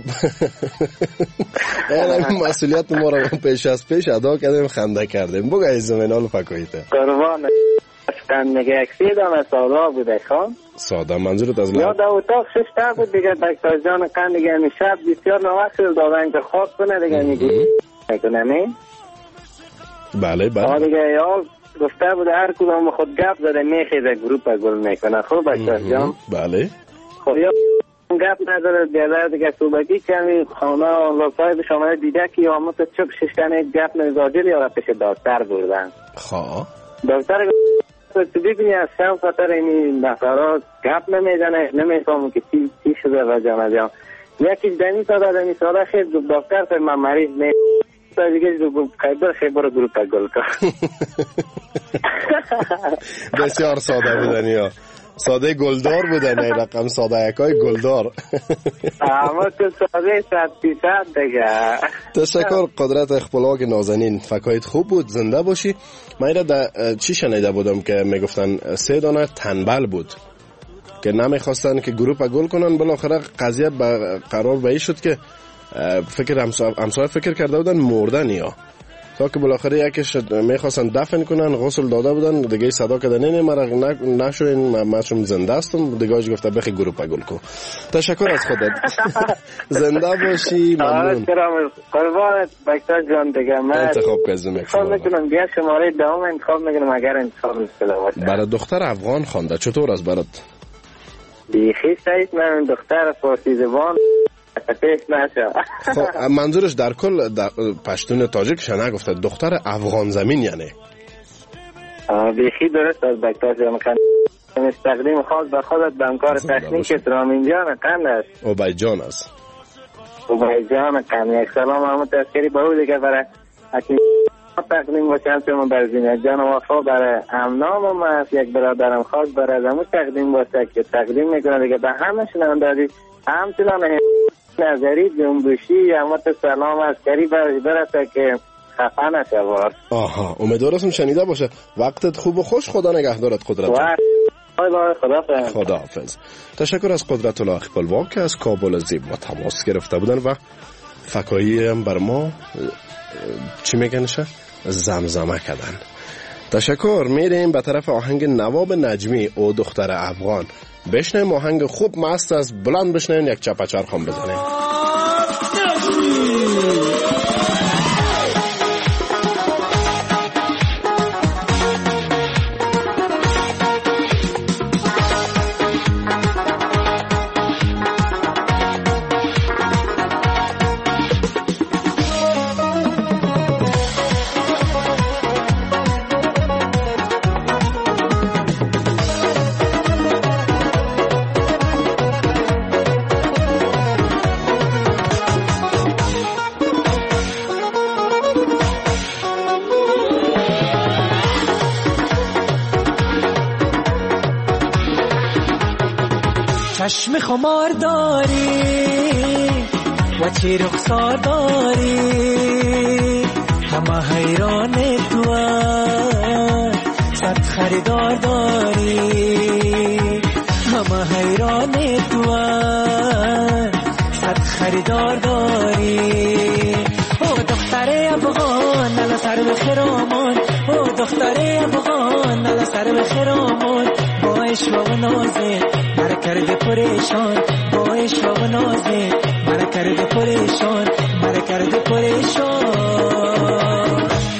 S12: این مسئولیت ما رو پیش از پیش ادا کردیم، خنده کردیم. بگو از زمینال فکاییته
S17: قربان اشتن نگه اکسی دانه سادا بوده خان
S12: سادا منظورت از
S17: یا در اتاق ششته بود دیگه. دکتر جان قند دیگه همی شب بسیار نوقت دادن که خواب کنه دیگه میگوی میکنه می.
S12: بله بله
S17: دیگه یا گفته بود هر کدام خود گپ زده میخیده گروپ گل میکنه. خوب دکتر جان.
S12: بله
S17: خب یا گپ نداره بیادر دیگه صوبتی کمی خانه لطفای به شما دیده که یا همه تو چپ ششتن گپ نزاجر یا را پیش دکتر بردن.
S12: خواه
S17: دکتر تو ببینی از شب خاطر این نفرات گپ نمیزنه، نمیفهمون که چی شده و جان جان یکی دنی ساده خیلی دکتر پر من مریض نه تا دیگه خیبر گروپ گل کن.
S12: بسیار ساده بودن یا ساده گلدار بودن. این رقم ساده یکای گلدار.
S17: اما تو ساده 100% دیگه.
S12: تشکر قدرت اخپلواک نازنین، فکایت خوب بود، زنده باشی. من را چی شنیده بودم که میگفتن 3 دانه تنبل بود که نمیخواستن که گروپ گل کنن، بالاخره قضیه قرار به این شد که فکر همسایه فکر کرده بودن مردن یا تا که بالاخره یکیش میخواستن دفن کنن، غسل داده بودن، دیگه صدا کردن نه مرا نشوین، من شما زنده هستم. دیگه گفته بخی گروه گل کو. تشکر از خودت. زنده باشی. ممنون.
S17: قربانت بکتا جان. دیگه من
S12: انتخاب کردم.
S17: انتخاب میکنم بیا شماره دوم انتخاب میکنم اگر انتخاب مشکل باشه.
S12: برای دختر افغان خوانده چطور است برات؟
S17: بیخی سعید من دختر فارسی زبان پیش نشه.
S12: خب منظورش در کل در پشتون تاجیکش نگفته، دختر افغان زمین یعنی؟
S17: بیخی درست از بکتا جان. تقدیم خاص به خودت به همکار تکنیک رامین جان قند است.
S12: اوبای جان است.
S17: اوبای جان قند. یک سلام همون تذکری به او دیگه برای حکیم تقدیم باشم چون بر زینت جان وفا برای امنام و من یک برادرم خاص برای زمون تقدیم باشه که تقدیم میکنه دیگه به همه شنوندگان همچنان نظری جنبشی همت سلام از کری برسه که خفه نشه وار.
S12: آها امیدوارم شنیده باشه. وقتت خوب و خوش. خدا نگهدارت قدرت. خداحافظ. تشکر از قدرت الله اقبالوا که از کابل زیبا تماس گرفته بودن و فکایی هم بر ما چی میگنشه زمزمه کردن. تشکر. میریم به طرف آهنگ نواب نجمی او دختر افغان. بشنیم آهنگ خوب مست از بلند بشنیم یک چپچر خم بزنیم.
S18: چشم خمار داری و چه رخسار داری، همه حیران تو صد خریدار داری، همه حیران تو صد خریدار داری. او دختر افغان نلا سر به خرامان، او دختر افغان نلا سر به خرامان، با عشق و نازه مرا کرده پریشان، با عشق و نازه مرا کرده پریشان، مرا کرده پریشان.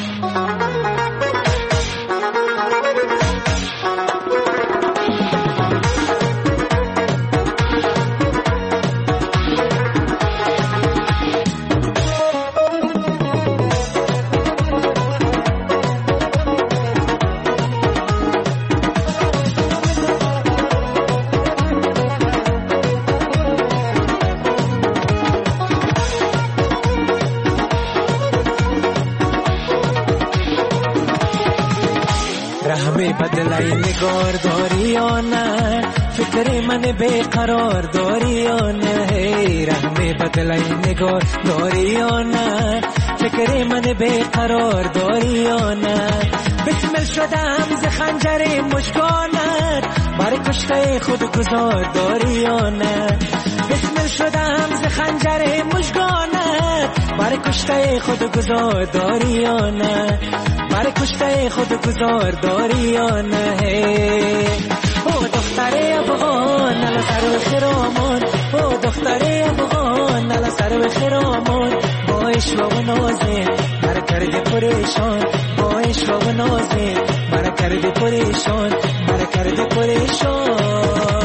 S18: بدلای نگار داری یا نه، فکر من بیقرار داری یا نه، رحم بدلای نگار داری یا نه، فکر من بیقرار داری یا نه. بسمل شدم ز خنجر مژگانت، برای کشته خود گذار داری یا نه. بسمل شدم ز خنجر مژگانت، برای کشته خود گذار داری یا نه، برای کشته خود گذار داری یا نه. او دختر افغان نلا سر و خرامان، او دختر افغان نلا سر و خرامان، با عشق و نازه مرا کرده پریشان، با عشق و نازه مرا کرده پریشان، مرا کرده پریشان.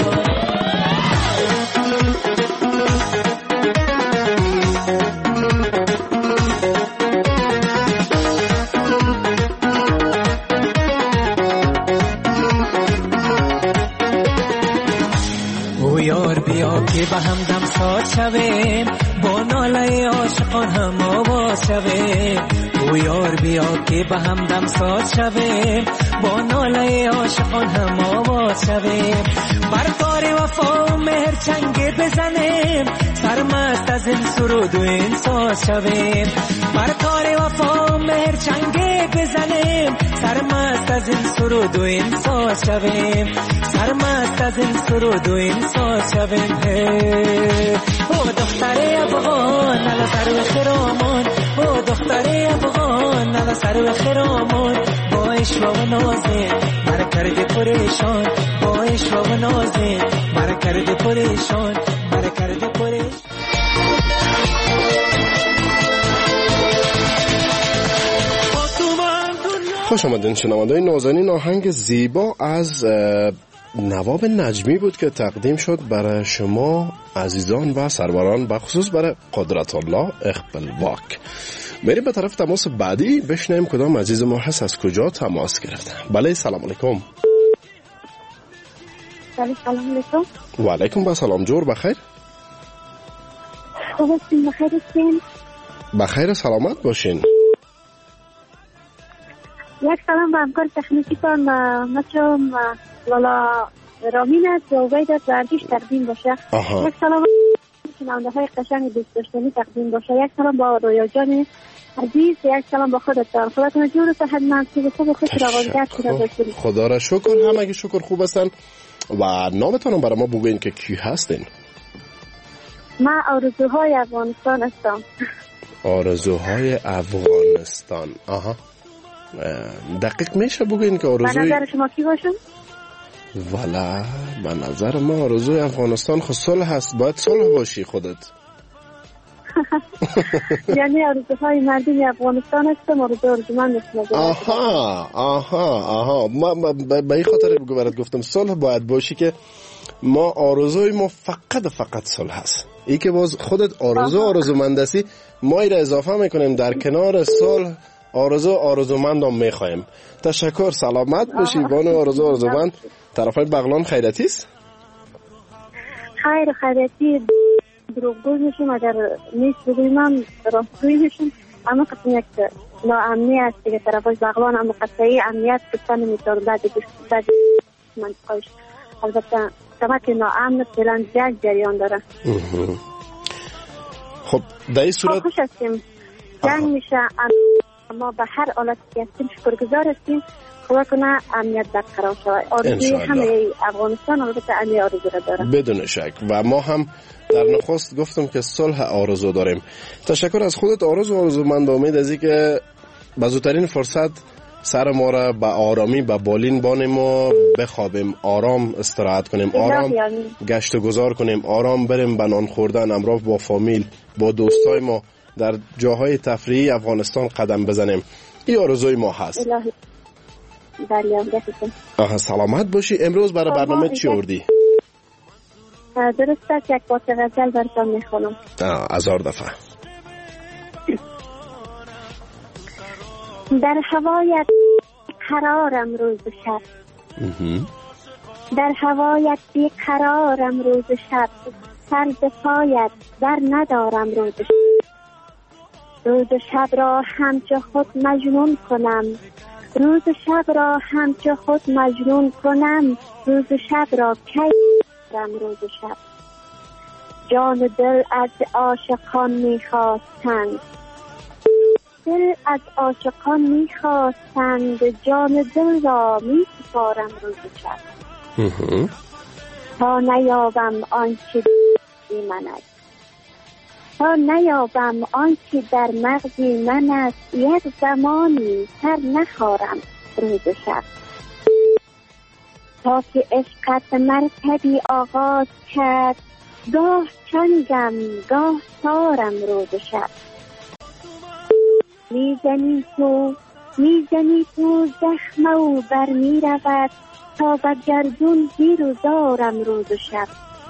S18: که با هم دم ساز شویم، با ناله عاشقان هم آواز شویم. او یار بیا که با هم دم ساز شویم، با ناله عاشقان هم آواز شویم. بر تار وفا و مهر چنگ بزنیم، سرمست از این سرود و این ساز شویم. بر تار وفا و مهر چنگ بزنیم، سرمست از این سرود و این ساز شویم سرمست از این سرود و این ساز شویم او دختر افغان نلا سر و خرامان او دختر افغان نلا سر و خرامان با عشق و نازه مرا کرده پریشان با عشق و نازه مرا کرده پریشان مرا کرده پریشان.
S12: خوش آمدین شنونده‌های نازنین. آهنگ زیبا از نواب نجمی بود که تقدیم شد برای شما عزیزان و سروران، بخصوص برای قدرت الله اقبالواک. بریم به طرف تماس بعدی بشنیم کدام عزیز ما هست، از کجا تماس گرفته. بله سلام علیکم.
S19: سلام علیکم.
S12: و علیکم السلام. جور بخیر؟
S19: خوب هستین؟ بخیر هستین؟
S12: بخیر سلامت باشین.
S19: یک سلام به همکار تکنیکی کن مچم لالا رامین است و عبیدت و ارزش تقدیم باشه. یک سلام شنونده های قشنگ دوست داشتنی تقدیم باشه. یک سلام با رویا جان عزیز، یک سلام با خودتان. خودتون جور و صحتمند خوب خود روانگرد شده باشید.
S12: خدا را شکر، همگی شکر خوب هستن. و نامتان برای ما بگوین که کی هستین؟
S19: من آرزوهای افغانستان هستم.
S12: آرزوهای افغانستان. آها، دقیق میشه بگوین که آرزوی...
S19: به نظر شما کی باشم؟
S12: والا به نظر ما آرزوی افغانستان خود صلح هست، باید صلح باشی خودت.
S19: یعنی آرزوهای مردم افغانستان هستم، آرزومند هستم.
S12: آها ما به این خاطر برات گفتم صلح باید باشی که ما آرزوی ما فقط صلح هست. ای که باز خودت آرزومند هستی، ما ای را اضافه میکنیم در کنار صلح. آرزومند هم میخوایم. تشکر، سلامت باشی بانو آرزومند. طرفای بغلان خیرتی است؟
S19: خیرتی دروغگوی میشم اگر نیست بگویم من راستگوی میشم. اما قسم یک ناامنی است که طرفای بغلان اما قطعی امنیت بستن میتار بعد منطقهش. البته کمک ناامن فعلا جریان داره.
S12: خب در این صورت
S19: خوش هستیم، جنگ میشه اما به هر حالت که هستیم شکرگزار هستیم. خدا کنه امنیت برقرار شود. آرزوی همه افغانستان البته امنی آرزو را داره
S12: بدون شک. و ما هم در نخست گفتم که صلح آرزو داریم. تشکر از خودت آرزومند. امید از اینکه به زودترین فرصت سر ما را به آرامی به بالین بانیم و بخوابیم، آرام استراحت کنیم، آرام گشت و گذار کنیم، آرام بریم به نان خوردن، امروز با فامیل با دوستای ما در جاهای تفریحی افغانستان قدم بزنیم. این آرزوی ما هست. سلامت باشی. امروز برای برنامه چی آوردی؟
S19: درست است، یک بات غزل براتون میخونم.
S12: هزار دفعه.
S19: در هوایت قرارم روز شب، در هوایت بی قرارم روز شب، سر به پایت در ندارم روز شب. روز شب را همچو خود مجنون کنم، روز شب را همچو خود مجنون کنم، روز شب را کی دارم روز شب. جان و دل از عاشقان میخواستند، دل از عاشقان میخواستند، جان دل را میسپارم روز شب. تا نیابم آنچه من است، تا نیابم آنچه در مغزی من است، یک زمانی سر نخارم روز شب. تا که عشقت مرکبی آغاز کرد، گاه چنگم گاه تارم روز شب. میزنی تو زخم و بر می رود، تا به گردون زیر و زارم روز شب.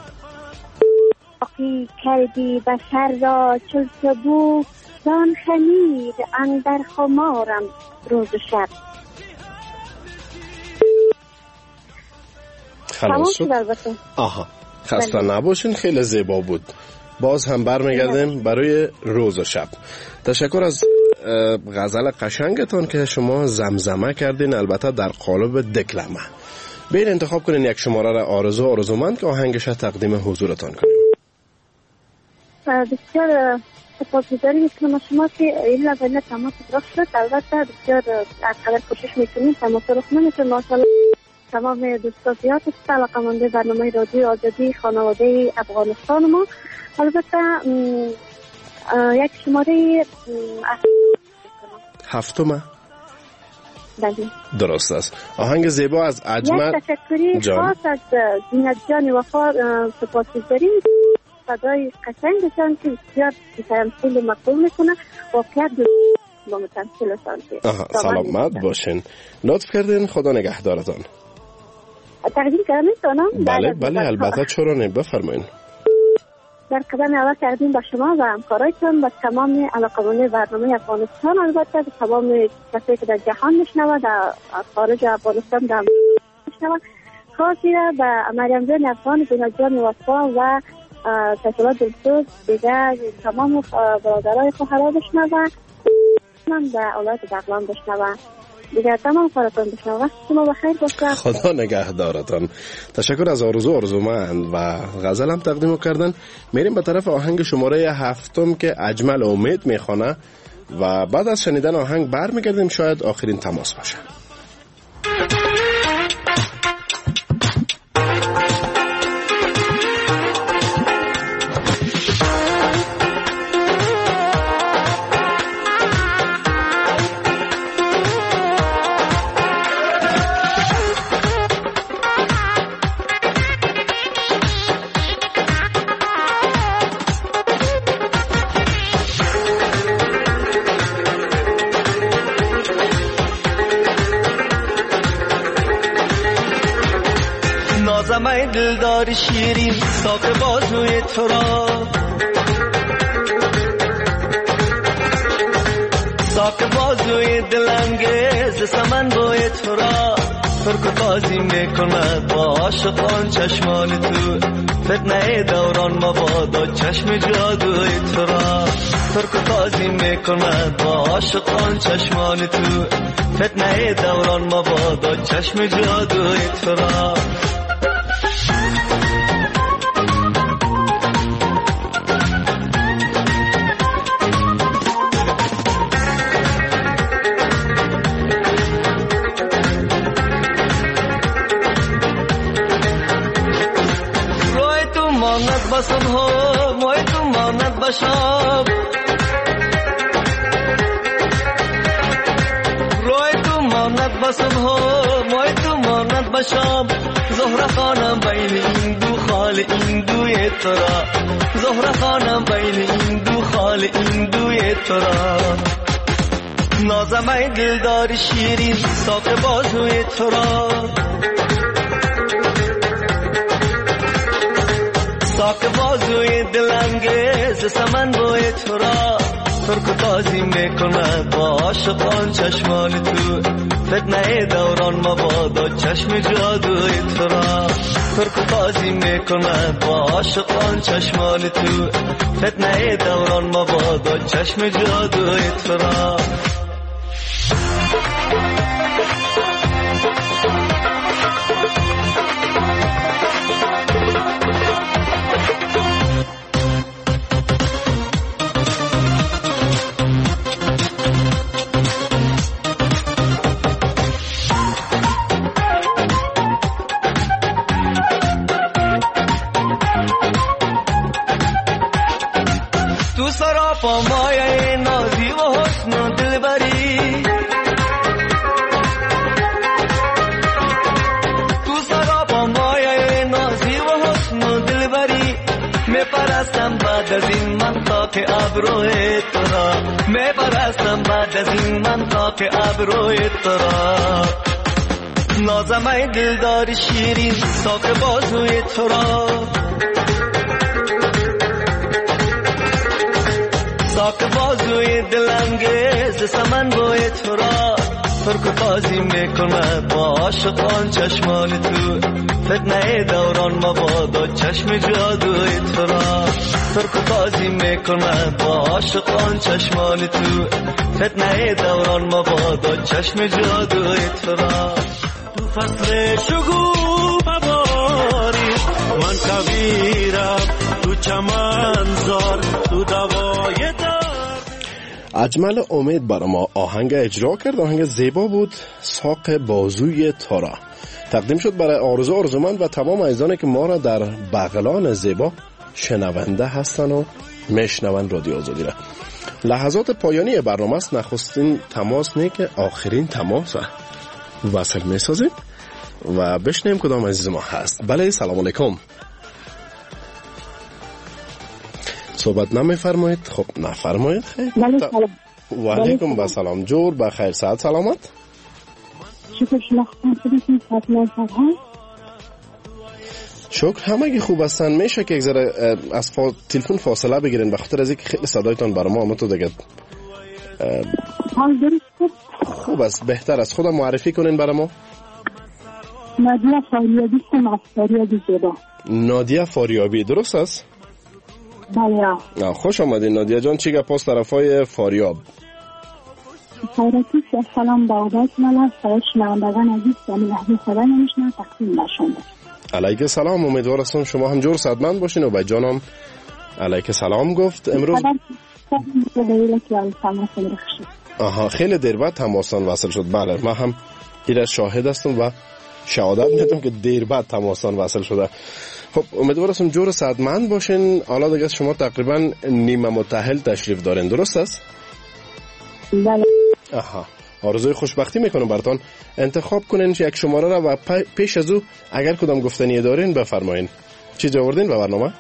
S19: باقی کردی بشر را چون سبو، زان خمیر اندر خمارم روز شب.
S12: خلاص شد؟ آها، خسته نباشین، خیلی زیبا بود. باز هم برمیگردیم برای روز و شب. تشکر از غزل قشنگتان که شما زمزمه کردین، البته در قالب دکلمه. بین انتخاب کنین یک شماره را آرزومند که آهنگش تقدیم حضورتان کنیم.
S19: بسیار سپاسگزاری میکنم از شما که این لحظه تماس رخ شد. البته بسیار از قدر کوشش میکنیم تماس رخ نمیشه. ماشاءالله تمام دوستا زیاد است. علاقه‌مند برنامه رادیو آزادی خانواده افغانستان ما. البته یک شماره
S12: 7
S19: بله
S12: درست است. آهنگ زیبا از اجمل.
S19: یک تشکری خاص از زینت جان وفا سپاسگزاری. صدای قشنگشان که بسیار تمثیل مقبول میکنه. واقعیت با تمثیلشان.
S12: سلامت باشین. لطف کردین. خدا نگهدارتان.
S19: تقدیم کردم میتونم؟
S12: بله البته چرا نه، بفرمایید.
S19: در قدم اول تقدیم با شما و همکارایتون، با تمام علاقه‌مندان برنامه افغانستان، البته به تمام کسایی که در جهان میشنوند، در خارج افغانستان در میشنوند، خاصی را به مریم جان افغان، زینت جان وفا و تشویق دلسوز دیگر تمام برادرای خواهرها بشنوند، من به اولاد بغلان بشنوند. دیگر تمام خواهرتان بشنوند. وقت شما بخیر باشه.
S12: خدا نگهدارتان. تشکر از آرزومند و غزل هم تقدیم کردن. میریم به طرف آهنگ شماره 7 که اجمل امید میخوانه و بعد از شنیدن آهنگ برمیگردیم. شاید آخرین تماس باشه.
S20: دلدار شیرین ساق بازوی تو را، ساق بازوی دلانگیز سمن بوی تو را، ترک بازی میکند با عاشقان چشمان تو، فتنه دوران مبادا چشم جادوی تو را، ترک بازی میکند با عاشقان چشمان تو، فتنه دوران مبادا چشم جادوی تو را. صبح موی تو ماند بشاب، روی تو ماند بصبح موی تو ماند بشاب، زهره خانم بین این دو خال این دوی ترا، زهره خانم بین این دو خال این دوی ترا، نازم دلدار شیرین ساق بازوی ترا، ساق بازوی دلانگیز سمن بوی تو را، ترک بازی میکند با عاشقان چشمان تو، فتنه دوران مبادا چشم جادوی تو را، ترک بازی میکند با عاشقان چشمان تو، فتنه دوران مبادا چشم جادوی تو را. سراپا مایه نازی و حسن و دلبری، تو سراپا مایه نازی و حسن و دلبری، می پرستم بعد از این من خاک ابروی تو را، می پرستم بعد از این من خاک ابروی تو را، نازم دلدار شیرین ساق بازوی تو را، ساق بازوی دلانگیز سمن بوی تو را، ترک بازی میکند با عاشقان چشمان تو، فتنه دوران مبادا چشم جادوی تو را، ترک بازی میکند با عاشقان چشمان تو، فتنه دوران مبادا چشم جادوی تو را.
S21: تو فصل شگوفه باری من کویرم، تو چمن زار تو دوای
S12: اجمل امید برای ما آهنگ اجرا کرد. آهنگ زیبا بود، ساق بازوی تارا. تقدیم شد برای آرزو آرزومند و تمام عزیزانی که ما را در بغلان زیبا شنونده هستن و میشنون رادیو آزادی را. لحظات پایانی برنامه است. نخستین تماس نه که آخرین تماس وصل میسازیم و بشنیم کدام عزیز ما هست. بله، سلام علیکم. صحبت نمیفرمایید؟ خب نفرمایید.
S19: بله سلام.
S12: و علیکم و سلام. جور بخیر، صحت سلامت؟
S19: شکر شما خوبید؟
S12: شکر، همگی خوب هستن. میشه که یک ذره از تلفن فاصله بگیرین به خاطر از اینکه خیلی صدایتان برای ما تو دیگه خوب است. بهتر است خودم معرفی کنین برای ما.
S19: نادیه فاریابی از فاریابی زیبا.
S12: نادیه فاریابی، درست است؟
S19: بله.
S12: خوش آمدین نادیه جان. چی گپ است طرفای فاریاب؟
S19: خیراتی سلام با عادت مالا سایش شنوندگان عزیز که لحظه خدا نمیشنن تقدیم بشون.
S12: علیک سلام. امیدوار هستم شما هم جور صحتمند باشین و به جانم علیک سلام گفت. امروز خیلی دیر بعد تماسان وصل شد. بله، من هم ایره شاهد هستم و شهادت میدم که دیر بعد تماسان وصل شده. خب امیدوار هستم جور صحتمند باشین. حالا دیگه شما تقریبا نیمه متأهل تشریف دارین، درست است؟
S19: بله.
S12: آرزوی خوشبختی میکنم براتون. انتخاب کنین یک شماره را و پیش از او اگر کدام گفتنی دارین بفرمایین. چی جوردین به برنامه؟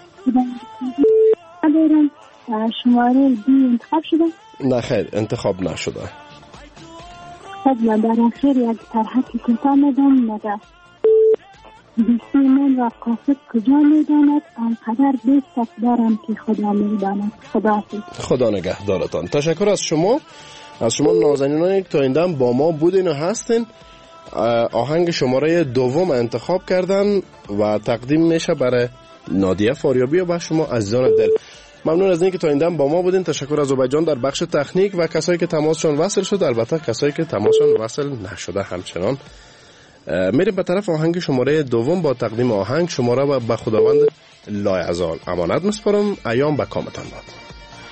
S19: شماره دی انتخاب شده؟
S12: نه خیر، انتخاب نشده.
S19: خب من در آخر یک طرحی کوتاه میدم مگر دوستی من و قاصد کجا میداند آنقدر بیست دارم که خدا میداند.
S12: خدا نگهدارتان. تشکر از شما نازنینانی که تا این دم با ما بودین و هستین. آهنگ شماره دوم انتخاب کردن و تقدیم میشه برای نادیه فاریابی و به شما عزیزان دل. ممنون از اینکه تا این دم با ما بودین. تشکر از عبیدجان در بخش تکنیک و کسایی که تماسشون وصل شد. البته کسایی که تماسشون وصل نشده همچنان. میریم به طرف آهنگ شماره دوم. با تقدیم آهنگ شماره و به خداوند لایعزال امانت میسپارم. ایام به کامتان باد.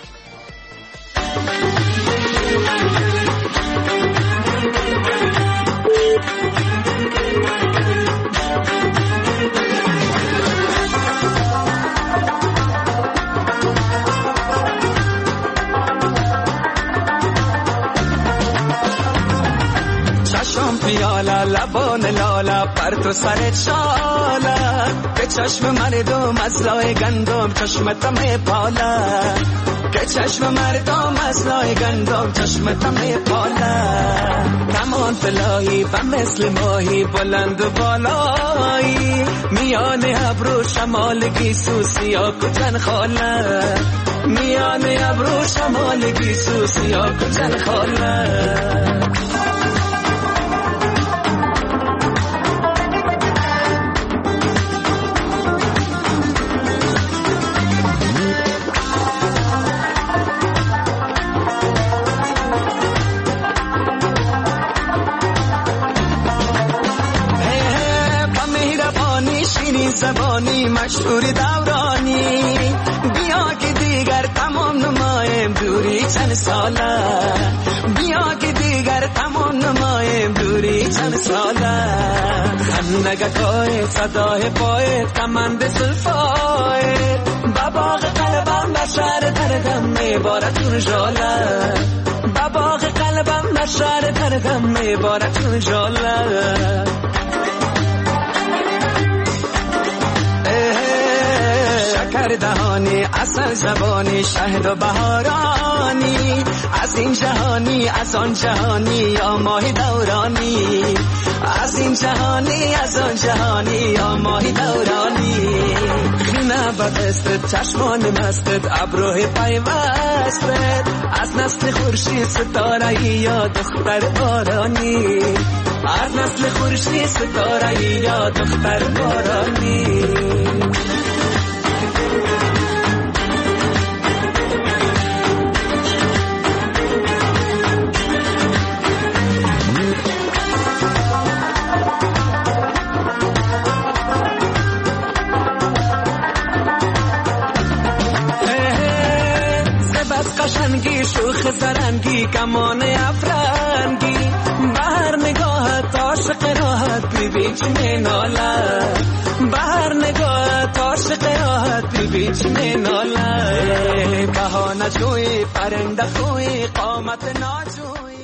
S2: پیالا لبان لالا پر تو سر چالا که چشم مردم از لای گندم چشمتم پالا که چشم مردم از لای گندم چشمتم پالا کمان طلایی و مثل ماهی بلند و بالایی میان ابرو شمال گیسو سیاه کجن خاله میان ابرو شمال گیسو سیاه کجن خاله زبانی مشهور دورانی بیا که دیگر تمام نمایم دوری چند ساله بیا که دیگر تمام نمایم دوری چند ساله خندگکای صدای پایت کمند سلفای بباغ قلبم بشر دردم میبارتون جاله بباغ قلبم بشر دردم میبارتون جاله شکر دهانی اصل زبانی شهد و بهارانی از این جهانی از آن جهانی یا ماه دورانی از این جهانی از آن جهانی یا ماه دورانی خینه بدستت چشمان مستت ابروه پیوستت از نسل خورشید ستاره یا دختر بارانی از نسل خورشید ستاره یا دختر بارانی قشنگی شوخ زرن کمان افرنگی بهر نگاهت عاشق راحت بی بیچ میناله بهر نگاهت عاشق راحت بی بیچ میناله بهانه جوی پرنده خوی قامت ناجوی